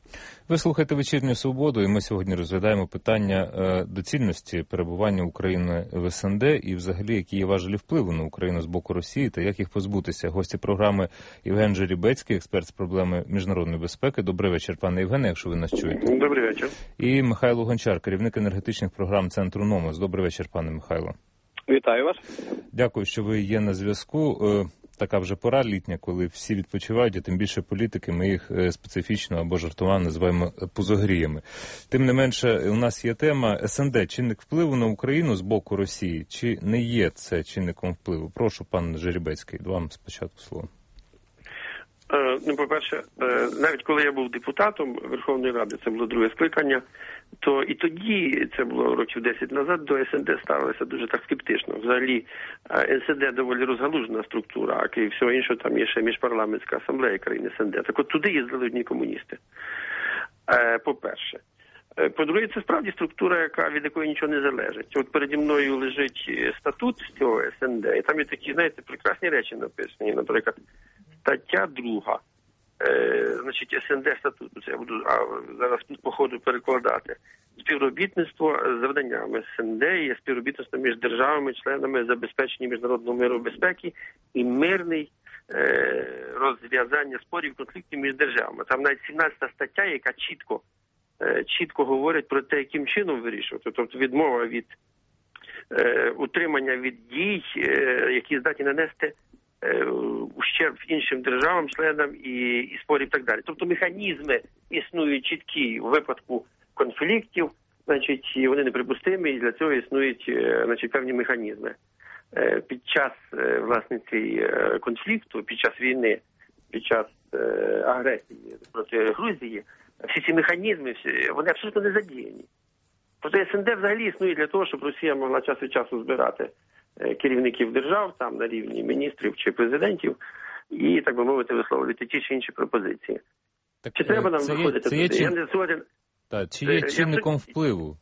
Ви слухаєте «Вечірню свободу», і ми сьогодні розглядаємо питання доцільності перебування України в СНД і взагалі, які є важелі впливу на Україну з боку Росії та як їх позбутися. Гості програми Євген Жеребецький, експерт з проблеми міжнародної безпеки. Добрий вечір, пане Євгене, якщо ви нас чуєте. Добрий вечір. І Михайло Гончар, керівник енергетичних програм Центру Номос. Добрий вечір, пане Михайло. Вітаю вас. Дякую, що ви є на зв'язку. Така вже пора літня, коли всі відпочивають, а тим більше політики, ми їх специфічно або жартовано називаємо пузогріями. Тим не менше, у нас є тема СНД. Чинник впливу на Україну з боку Росії, чи не є це чинником впливу? Прошу, пан Жеребецький, вам спочатку слово. Ну, по-перше, навіть коли я був депутатом Верховної Ради, це було друге скликання, то і тоді, це було років 10 назад, до СНД ставилися дуже так скептично. Взагалі, СНД доволі розгалужена структура, а крім всього іншого, там є ще міжпарламентська асамблея країн СНД. Так от туди їздили одні комуністи, по-перше. По-друге, це справді структура, від якої нічого не залежить. От переді мною лежить статут з цього СНД, і там є такі, знаєте, прекрасні речі написані. Наприклад, стаття 2. Значить, СНД статуту, це я буду зараз по ходу перекладати. Співробітництво з завданнями СНД є співробітництво між державами, членами забезпечення міжнародного миру і безпеки і мирний розв'язання спорів, конфліктів між державами. Там навіть 17 стаття, яка чітко говорить про те, яким чином вирішувати. Тобто відмова від утримання від дій, які здатні нанести ущерб іншим державам, членам і спорів і так далі. Тобто механізми існують чіткі у випадку конфліктів, значить, вони неприпустимі, і для цього існують, значить, певні механізми. Під час, власне, цього конфлікту, під час війни, під час агресії проти Грузії, всі ці механізми, вони абсолютно не задіяні. Тобто СНД взагалі існує для того, щоб Росія могла час від часу збирати керівників держав, там на рівні міністрів чи президентів, і, так би мовити, висловлювати ті чи інші пропозиції. Так, чи треба нам виходити туди? Я не згоден. Чи є чинником впливу,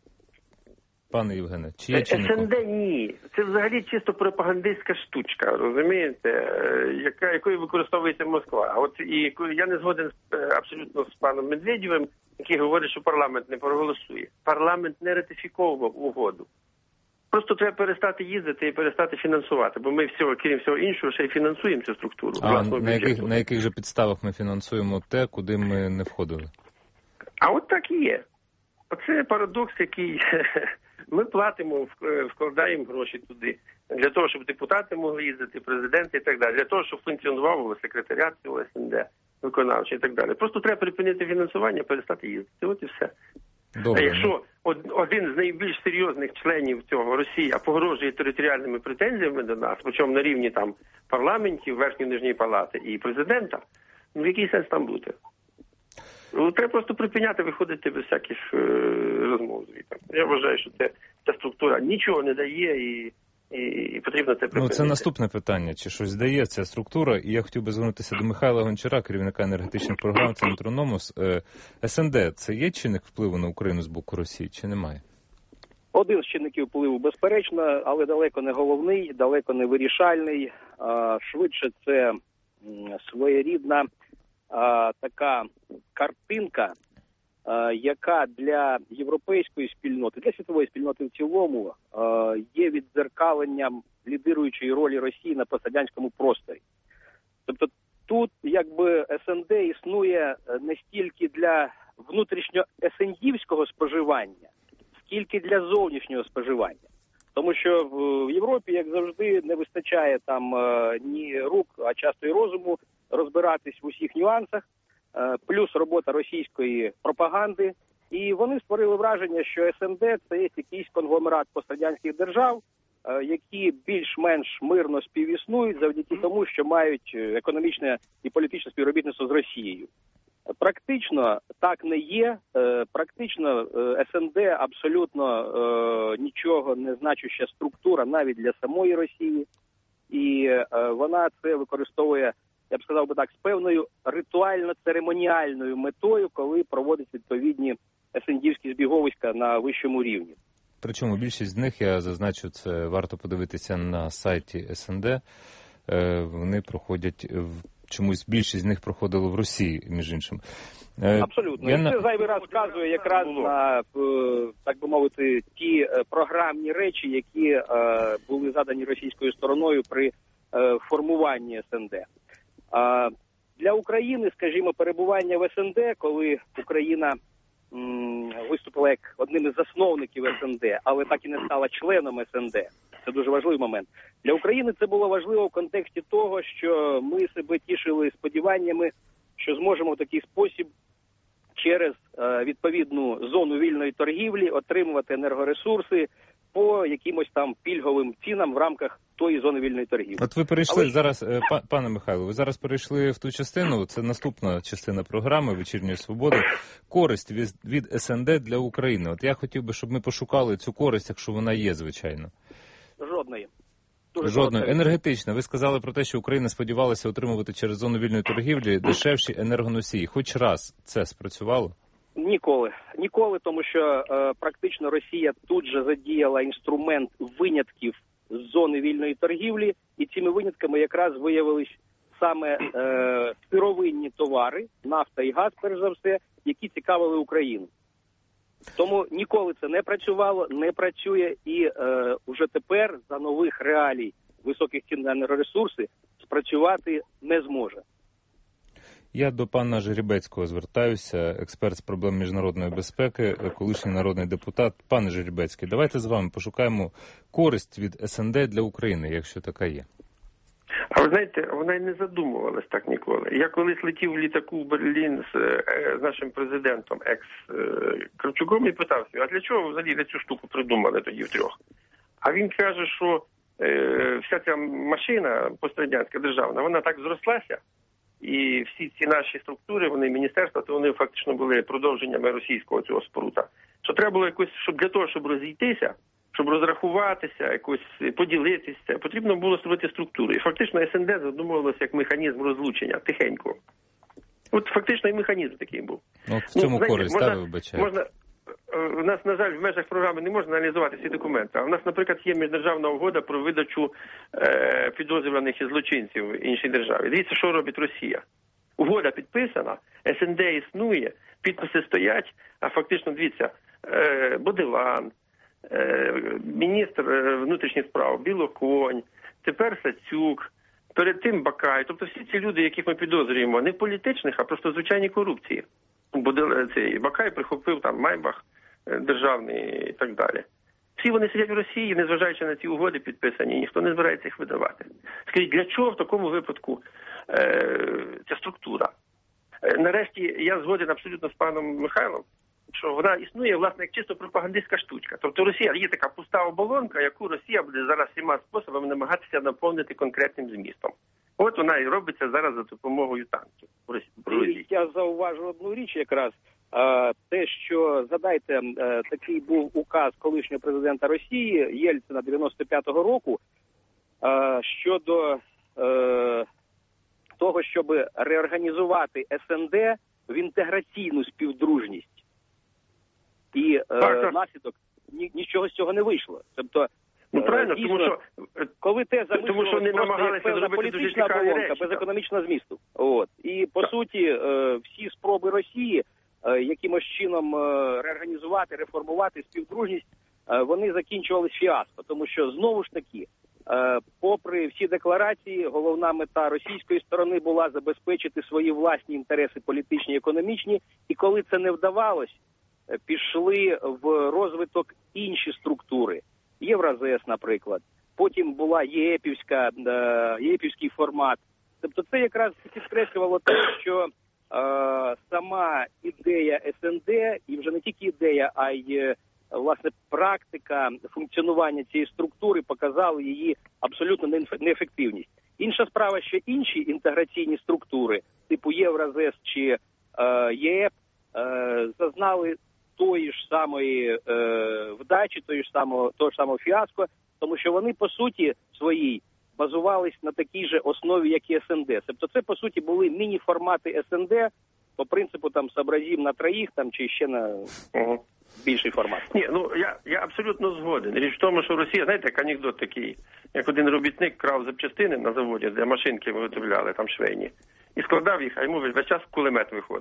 пане Євгене? Чи є чинником? СНД ні. Це взагалі чисто пропагандистська штучка, розумієте, якою використовується Москва. От і я не згоден абсолютно з паном Медведєвим, який говорить, що парламент не проголосує. Парламент не ратифіковував угоду. Просто треба перестати їздити і перестати фінансувати, бо ми всього, крім всього іншого, ще й фінансуємо цю структуру. А на яких же підставах ми фінансуємо те, куди ми не входили? А от так і є. Оце парадокс, який ми платимо, вкладаємо гроші туди, для того, щоб депутати могли їздити, президенти і так далі, для того, щоб функціонував секретаріат цього СНД, виконавчий і так далі. Просто треба припинити фінансування, перестати їздити. От і все. Добре. А якщо один з найбільш серйозних членів цього, Росія, погрожує територіальними претензіями до нас, причому на рівні там парламентів, Верхньої, Нижньої палати і президента, ну який сенс там бути? Ну, треба просто припиняти виходити без всяких розмов звідти. Я вважаю, що ця структура нічого не дає і потрібно це припинити. Ну, це наступне питання, чи щось дає ця структура. І я хотів би звернутися до Михайла Гончара, керівника енергетичних програм Центру Номос. СНД – це є чинник впливу на Україну з боку Росії, чи немає? Один з чинників впливу, безперечно, але далеко не головний, далеко не вирішальний. Швидше це своєрідна така картинка, яка для європейської спільноти, для світової спільноти в цілому є віддзеркаленням лідируючої ролі Росії на пострадянському просторі. Тобто тут якби СНД існує не стільки для внутрішньо-СНДівського споживання, скільки для зовнішнього споживання. Тому що в Європі, як завжди, не вистачає там ні рук, а часто і розуму розбиратись в усіх нюансах, плюс робота російської пропаганди. І вони створили враження, що СНД – це є якийсь конгломерат пострадянських держав, які більш-менш мирно співіснують завдяки тому, що мають економічне і політичне співробітництво з Росією. Практично так не є. Практично СНД абсолютно нічого не значуща структура навіть для самої Росії. І вона це використовує, я б сказав би так, з певною ритуально-церемоніальною метою, коли проводить відповідні СНДівські збіговиська на вищому рівні. Причому більшість з них, я зазначу, це варто подивитися на сайті СНД, вони проходять, чомусь більшість з них проходило в Росії, між іншим. Абсолютно. І це зайвий раз вказує якраз на, так би мовити, ті програмні речі, які були задані російською стороною при формуванні СНД. Для України, скажімо, перебування в СНД, коли Україна виступила як одним із засновників СНД, але так і не стала членом СНД. Це дуже важливий момент. Для України це було важливо в контексті того, що ми себе тішили сподіваннями, що зможемо в такий спосіб через відповідну зону вільної торгівлі отримувати енергоресурси по якимось там пільговим цінам в рамках тої зони вільної торгівлі. От ви перейшли зараз, пане Михайло, ви зараз перейшли в ту частину, це наступна частина програми «Вечірньої свободи», користь від СНД для України. От я хотів би, щоб ми пошукали цю користь, якщо вона є, звичайно. Жодної. Жодної. Енергетична. Ви сказали про те, що Україна сподівалася отримувати через зону вільної торгівлі дешевші енергоносії. Хоч раз це спрацювало? Ніколи, тому що практично Росія тут же задіяла інструмент винятків з зони вільної торгівлі, і цими винятками якраз виявились саме сировинні товари, нафта і газ, перш за все, які цікавили Україну. Тому ніколи це не працювало, не працює і уже тепер за нових реалій високих цін на енергоресурси спрацювати не зможе. Я до пана Жеребецького звертаюся, експерт з проблем міжнародної безпеки, колишній народний депутат. Пане Жеребецький, давайте з вами пошукаємо користь від СНД для України, якщо така є. А ви знаєте, вона й не задумувалась так ніколи. Я колись летів в літаку в Берлін з нашим президентом, екс-Кравчуком, і питався, а для чого взагалі цю штуку придумали тоді втрьох? А він каже, що вся ця машина пострадянська державна, вона так зрослася, і всі ці наші структури, вони міністерства, то вони фактично були продовженнями російського цього спорута. Що треба було якось, щоб для того, щоб розійтися, щоб розрахуватися, якось поділитися, потрібно було створити структуру. І фактично СНД задумувалося як механізм розлучення, тихенько. От фактично і механізм такий був. В цьому користь, так, ви вибачаєте? У нас, на жаль, в межах програми не можна аналізувати всі документи. А у нас, наприклад, є міждержавна угода про видачу підозрюваних і злочинців іншій державі. Дивіться, що робить Росія. Угода підписана, СНД існує, підписи стоять, а фактично, дивіться, Бодилан, міністр внутрішніх справ, Білоконь, тепер Сацюк, перед тим Бакай. Тобто всі ці люди, яких ми підозрюємо, не в політичних, а просто звичайні корупції. Цей Бакай прихопив там Майбах державний і так далі. Всі вони сидять в Росії, незважаючи на ці угоди підписані, ніхто не збирається їх видавати. Скажіть, для чого в такому випадку ця структура? Нарешті я згоден абсолютно з паном Михайлом, що вона існує, власне, як чисто пропагандистська штучка. Тобто Росія є така пуста оболонка, яку Росія буде зараз всіма способами намагатися наповнити конкретним змістом. От вона і робиться зараз за допомогою танків. Я зауважу одну річ якраз. Те, що, згадайте, такий був указ колишнього президента Росії Єльцина 95-го року щодо того, щоб реорганізувати СНД в інтеграційну співдружність. І наслідок нічого з цього не вийшло. Тобто, правильно, дійсно, тому що коли те замислилось вони просто намагалися як певна політична оболонка без економічного змісту. От. І, по суті, всі спроби Росії якимось чином реорганізувати, реформувати співдружність, вони закінчувалися фіаско. Тому що, знову ж таки, попри всі декларації, головна мета російської сторони була забезпечити свої власні інтереси політичні і економічні. І коли це не вдавалось, пішли в розвиток інші структури. Євразес, наприклад. Потім була єпівський формат. Тобто це якраз підкреслювало те, що сама ідея СНД, і вже не тільки ідея, а й, власне, практика функціонування цієї структури показали її абсолютно неефективність. Інша справа, що інші інтеграційні структури, типу Євразес чи ЄЕП, зазнали тої ж самої вдачі, того ж самого фіаско, тому що вони, по суті, своїй базувались на такій же основі, як і СНД. Тобто це, по суті, були міні-формати СНД, по принципу, там, сообразим на троїх, там, чи ще на більший формат. Ні, я абсолютно згоден. Річ в тому, що Росія, знаєте, як анекдот такий, як один робітник крав запчастини на заводі, де машинки виготовляли, там швейні, і складав їх, а йому весь час кулемет виходив.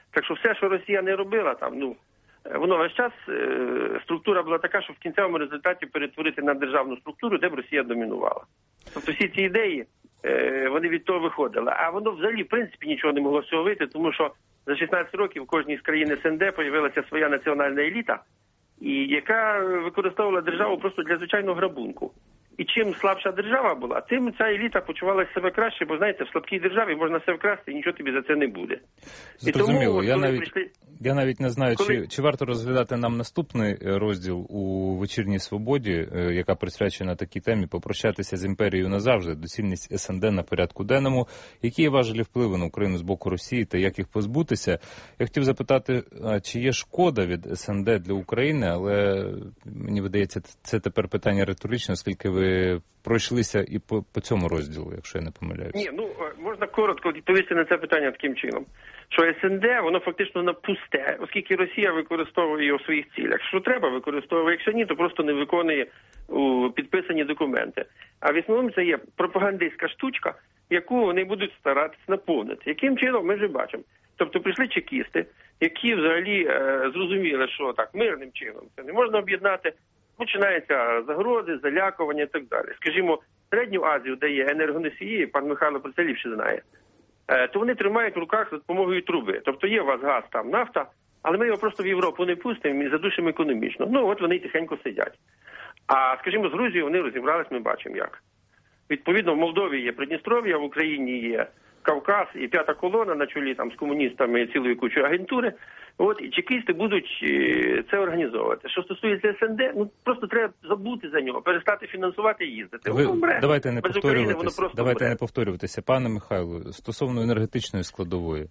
Так що все, що Росія не робила там, воно весь час, структура була така, що в кінцевому результаті перетворити на державну структуру, де б Росія домінувала. Тобто всі ці ідеї, вони від того виходили. А воно взагалі, в принципі, нічого не могло з цього вийти, тому що за 16 років в кожній з країн СНД появилася своя національна еліта, і яка використовувала державу просто для звичайного грабунку. І чим слабша держава була, тим ця еліта почувалася себе краще, бо, знаєте, в слабкій державі можна все вкрасти і нічого тобі за це не буде. Зрозуміло. Я навіть не знаю, чи варто розглядати нам наступний розділ у «Вечірній свободі», яка присвячена такій темі, попрощатися з імперією назавжди, доцільність СНД на порядку денному, які є важелі впливу на Україну з боку Росії та як їх позбутися. Я хотів запитати, чи є шкода від СНД для України, але мені видається, це тепер питання риторичне, оскільки ви пройшлися і по цьому розділу, якщо я не помиляюся. Ні, можна коротко відповісти на це питання таким чином, що СНД, воно фактично на пусте, оскільки Росія використовує його в своїх цілях. Що треба, використовує, якщо ні, то просто не виконує підписані документи. А в основному це є пропагандистська штучка, яку вони будуть старатися наповнити. Яким чином, ми вже бачимо. Тобто прийшли чекісти, які взагалі зрозуміли, що так, мирним чином це не можна об'єднати. Починаються загрози, залякування і так далі. Скажімо, Середню Азію, де є енергоносії, пан Михайло про це ліпше знає, то вони тримають в руках за допомогою труби. Тобто є у вас газ, там нафта, але ми його просто в Європу не пустимо і задушимо економічно. От вони тихенько сидять. А, скажімо, з Грузією вони розібрались, ми бачимо як. Відповідно, в Молдові є Придністров'я, в Україні є Кавказ і п'ята колона на чолі там з комуністами і цілою кучою агентури. І чекісти будуть це організовувати. Що стосується СНД, просто треба забути за нього, перестати фінансувати і їздити. Давайте не повторюватися. Пане Михайло, стосовно енергетичної складової.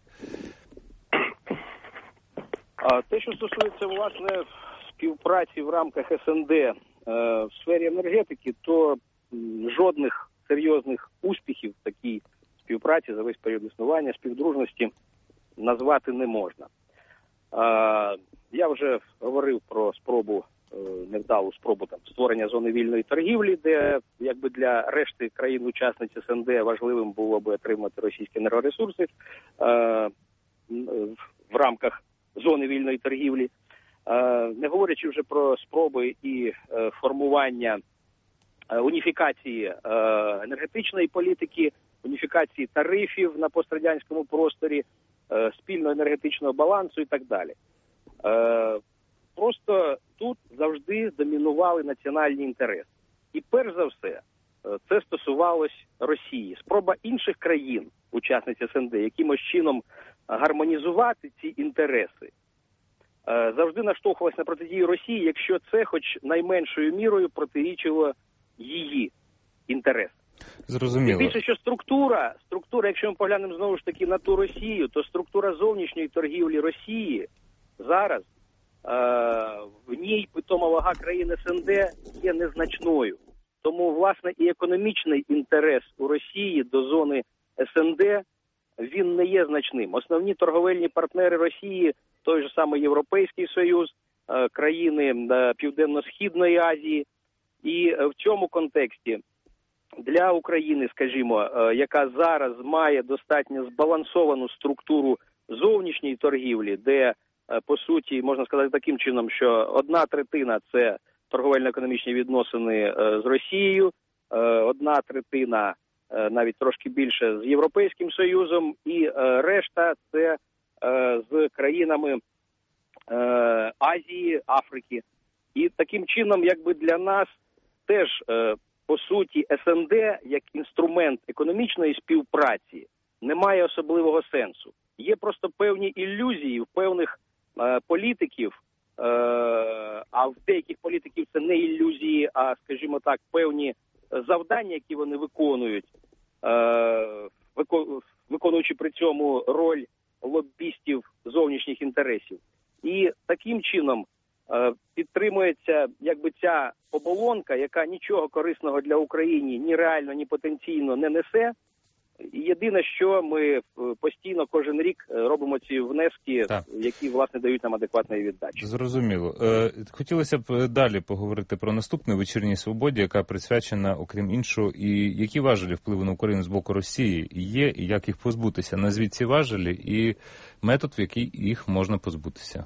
Те, що стосується, власне, співпраці в рамках СНД в сфері енергетики, то жодних серйозних успіхів в такій співпраці за весь період існування, співдружності назвати не можна. Я вже говорив про невдалу спробу створення зони вільної торгівлі, де якби для решти країн-учасниць СНД важливим було би отримати російські енергоресурси в рамках зони вільної торгівлі. Не говорячи вже про спроби і формування уніфікації енергетичної політики, уніфікації тарифів на пострадянському просторі, спільного енергетичного балансу і так далі. Просто тут завжди домінували національні інтереси. І перш за все, це стосувалось Росії. Спроба інших країн, учасниць СНД, якимось чином гармонізувати ці інтереси, завжди наштовхувалась на протидію Росії, якщо це хоч найменшою мірою протирічило її інтересам. Зрозуміло. Тим більше, що структура, якщо ми поглянемо знову ж таки на ту Росію, то структура зовнішньої торгівлі Росії зараз, в ній питома вага країн СНД є незначною. Тому, власне, і економічний інтерес у Росії до зони СНД, він не є значним. Основні торговельні партнери Росії, той же самий Європейський Союз, країни Південно-Східної Азії. І в цьому контексті для України, скажімо, яка зараз має достатньо збалансовану структуру зовнішньої торгівлі, де, по суті, можна сказати таким чином, що 1/3 – це торговельно-економічні відносини з Росією, 1/3, навіть трошки більше, з Європейським Союзом, і решта – це з країнами Азії, Африки. І таким чином, якби для нас теж, по суті, СНД як інструмент економічної співпраці не має особливого сенсу. Є просто певні ілюзії в певних політиків, а в деяких політиків це не ілюзії, а, скажімо так, певні завдання, які вони виконують, виконуючи при цьому роль лобістів зовнішніх інтересів. І таким чином підтримується якби ця оболонка, яка нічого корисного для України ні реально, ні потенційно не несе, І єдине, що ми постійно кожен рік робимо ці внески, які, власне, дають нам адекватної віддачі. Зрозуміло. Хотілося б далі поговорити про наступну вечірній свободі, яка присвячена, окрім іншого, і які важелі впливу на Україну з боку Росії є, і як їх позбутися. Назвіть ці важелі і метод, в який їх можна позбутися.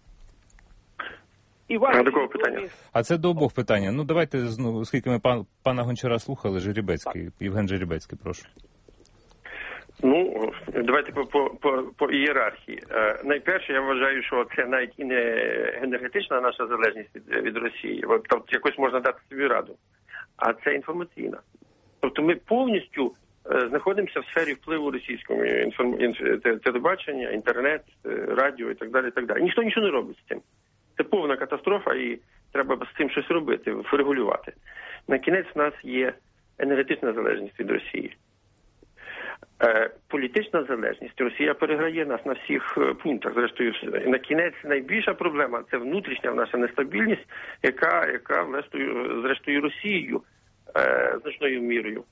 Такого питання. А це до обох питання. Ну, давайте, оскільки ми пана Гончара слухали, Жеребецький, Євген Жеребецький, прошу. Ну, давайте по ієрархії. Найперше, я вважаю, що це навіть і не енергетична наша залежність від Росії, тобто якось можна дати собі раду, а це інформаційна. Тобто ми повністю знаходимося в сфері впливу російського телебачення, інтернет, радіо і так далі, і так далі. Ніхто нічого не робить з цим. Це повна катастрофа і треба з цим щось робити, врегулювати. На кінець в нас є енергетична залежність від Росії. Політична залежність. Росія переграє нас на всіх пунктах. Зрештою, на кінець найбільша проблема – це внутрішня наша нестабільність, яка зрештою Росією значною мірою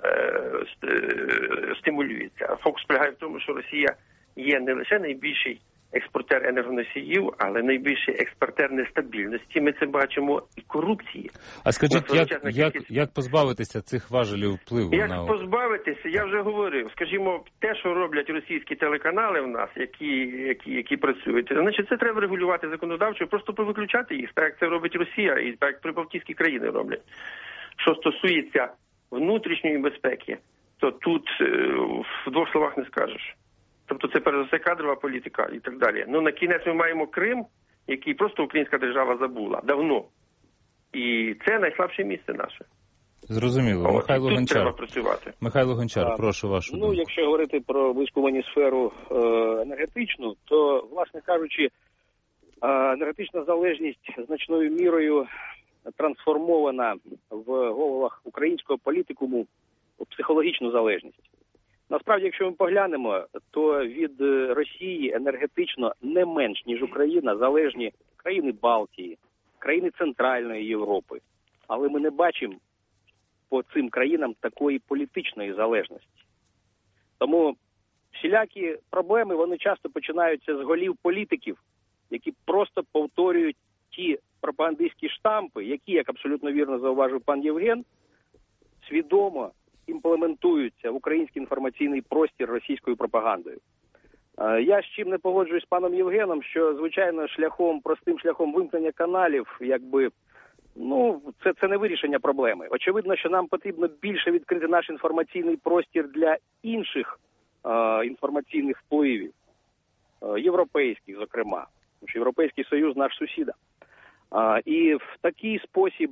стимулюється. Фокус полягає в тому, що Росія є не лише найбільший експортер енергоносіїв, але найбільший експортер нестабільності. Ми це бачимо і корупції. А скажіть, як позбавитися цих важелів впливу? Як позбавитися? Я вже говорив. Скажімо, те, що роблять російські телеканали в нас, які працюють, значить, це треба регулювати законодавчо, просто повиключати їх, так як це робить Росія і так як прибалтійські країни роблять. Що стосується внутрішньої безпеки, то тут в двох словах не скажеш. Тобто це перш за все кадрова політика і так далі. Ну, на кінець ми маємо Крим, який просто українська держава забула давно. І це найслабше місце наше. Зрозуміло. Михайло Гончар. Треба працювати. Михайло Гончар, прошу вашу думку. Ну, якщо говорити про близьку мені сферу енергетичну, то, власне кажучи, енергетична залежність значною мірою трансформована в головах українського політикуму у психологічну залежність. Насправді, якщо ми поглянемо, то від Росії енергетично не менш, ніж Україна, залежні країни Балтії, країни Центральної Європи. Але ми не бачимо по цим країнам такої політичної залежності. Тому всілякі проблеми, вони часто починаються з голів політиків, які просто повторюють ті пропагандистські штампи, які, як абсолютно вірно зауважив пан Євген, свідомо імплементуються в український інформаційний простір російською пропагандою. Я з чим не погоджуюсь з паном Євгеном, що, звичайно, простим шляхом вимкнення каналів, це не вирішення проблеми. Очевидно, що нам потрібно більше відкрити наш інформаційний простір для інших інформаційних впливів, європейських, зокрема. Тому що Європейський Союз – наш сусіда. І в такий спосіб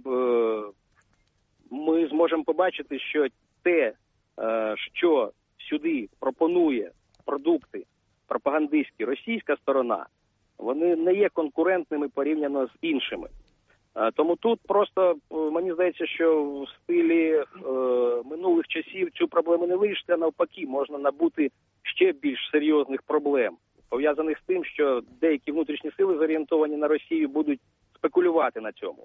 ми зможемо побачити, що те, що сюди пропонує продукти пропагандистські російська сторона, вони не є конкурентними порівняно з іншими. Тому тут просто, мені здається, що в стилі минулих часів цю проблему не вирішити, а навпаки, можна набути ще більш серйозних проблем, пов'язаних з тим, що деякі внутрішні сили, зорієнтовані на Росію, будуть спекулювати на цьому.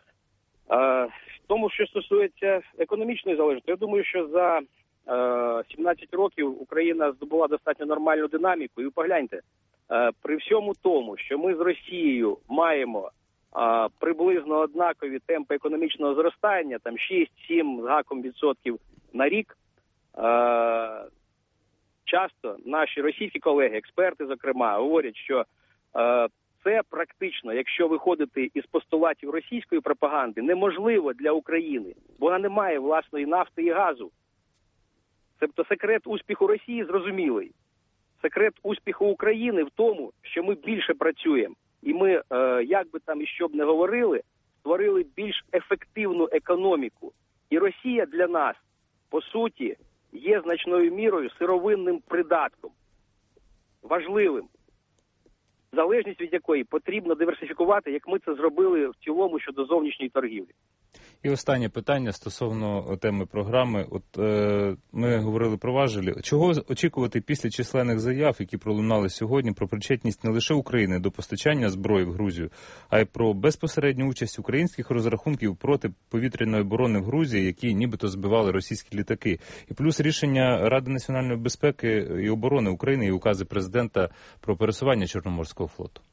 Тому, що стосується економічної залежності, я думаю, що за 17 років Україна здобула достатньо нормальну динаміку. І погляньте, при всьому тому, що ми з Росією маємо приблизно однакові темпи економічного зростання, там 6-7 з гаком відсотків на рік, часто наші російські колеги, експерти, зокрема, говорять, що це практично, якщо виходити із постулатів російської пропаганди, неможливо для України, бо вона не має власної нафти і газу. Тобто секрет успіху Росії зрозумілий. Секрет успіху України в тому, що ми більше працюємо. І ми, як би там і що б не говорили, створили більш ефективну економіку. І Росія для нас, по суті, є значною мірою сировинним придатком. Важливим. Залежність від якої потрібно диверсифікувати, як ми це зробили в цілому щодо зовнішньої торгівлі. І останнє питання стосовно теми програми. Ми говорили про важелі. Чого очікувати після численних заяв, які пролунали сьогодні, про причетність не лише України до постачання зброї в Грузію, а й про безпосередню участь українських розрахунків проти повітряної оборони в Грузії, які нібито збивали російські літаки. І плюс рішення Ради національної безпеки і оборони України і укази президента про пересування Чорноморського флоту.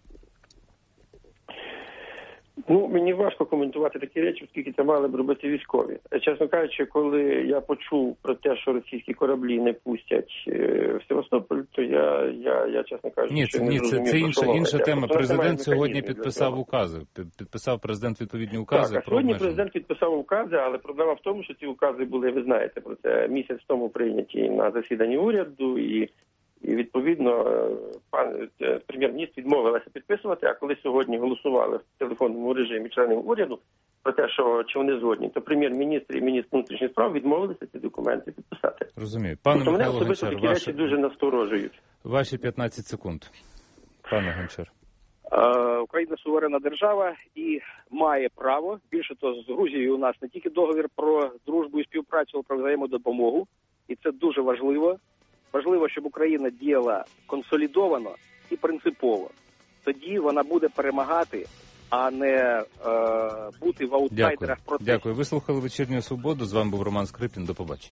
Мені важко коментувати такі речі, оскільки це мали б робити військові. Чесно кажучи, коли я почув про те, що російські кораблі не пустять в Севастополь, то я чесно кажучи, це інша тема. Президент сьогодні підписав укази. Підписав президент відповідні укази. Так, сьогодні президент підписав укази, але проблема в тому, що ці укази були, ви знаєте, про це місяць тому прийняті на засіданні уряду, і відповідно пан прем'єр-міністр відмовилася підписувати, а коли сьогодні голосували в телефонному режимі членів уряду про те, що чи вони згодні, то прем'єр-міністр і міністр внутрішніх справ відмовилися ці документи підписати. Розумію. Пане Михайло Гончар, мене особисто такі речі дуже насторожують. Ваші 15 секунд. Пане Гончар. Україна суверенна держава і має право, більше того, з Грузією у нас не тільки договір про дружбу і співпрацю, але про взаємодопомогу, і це дуже важливо. Важливо, щоб Україна діяла консолідовано і принципово. Тоді вона буде перемагати, а не бути в аутсайдерах процесу. Дякую. Ви слухали «Вечірню Свободу». З вами був Роман Скрипін. До побачення.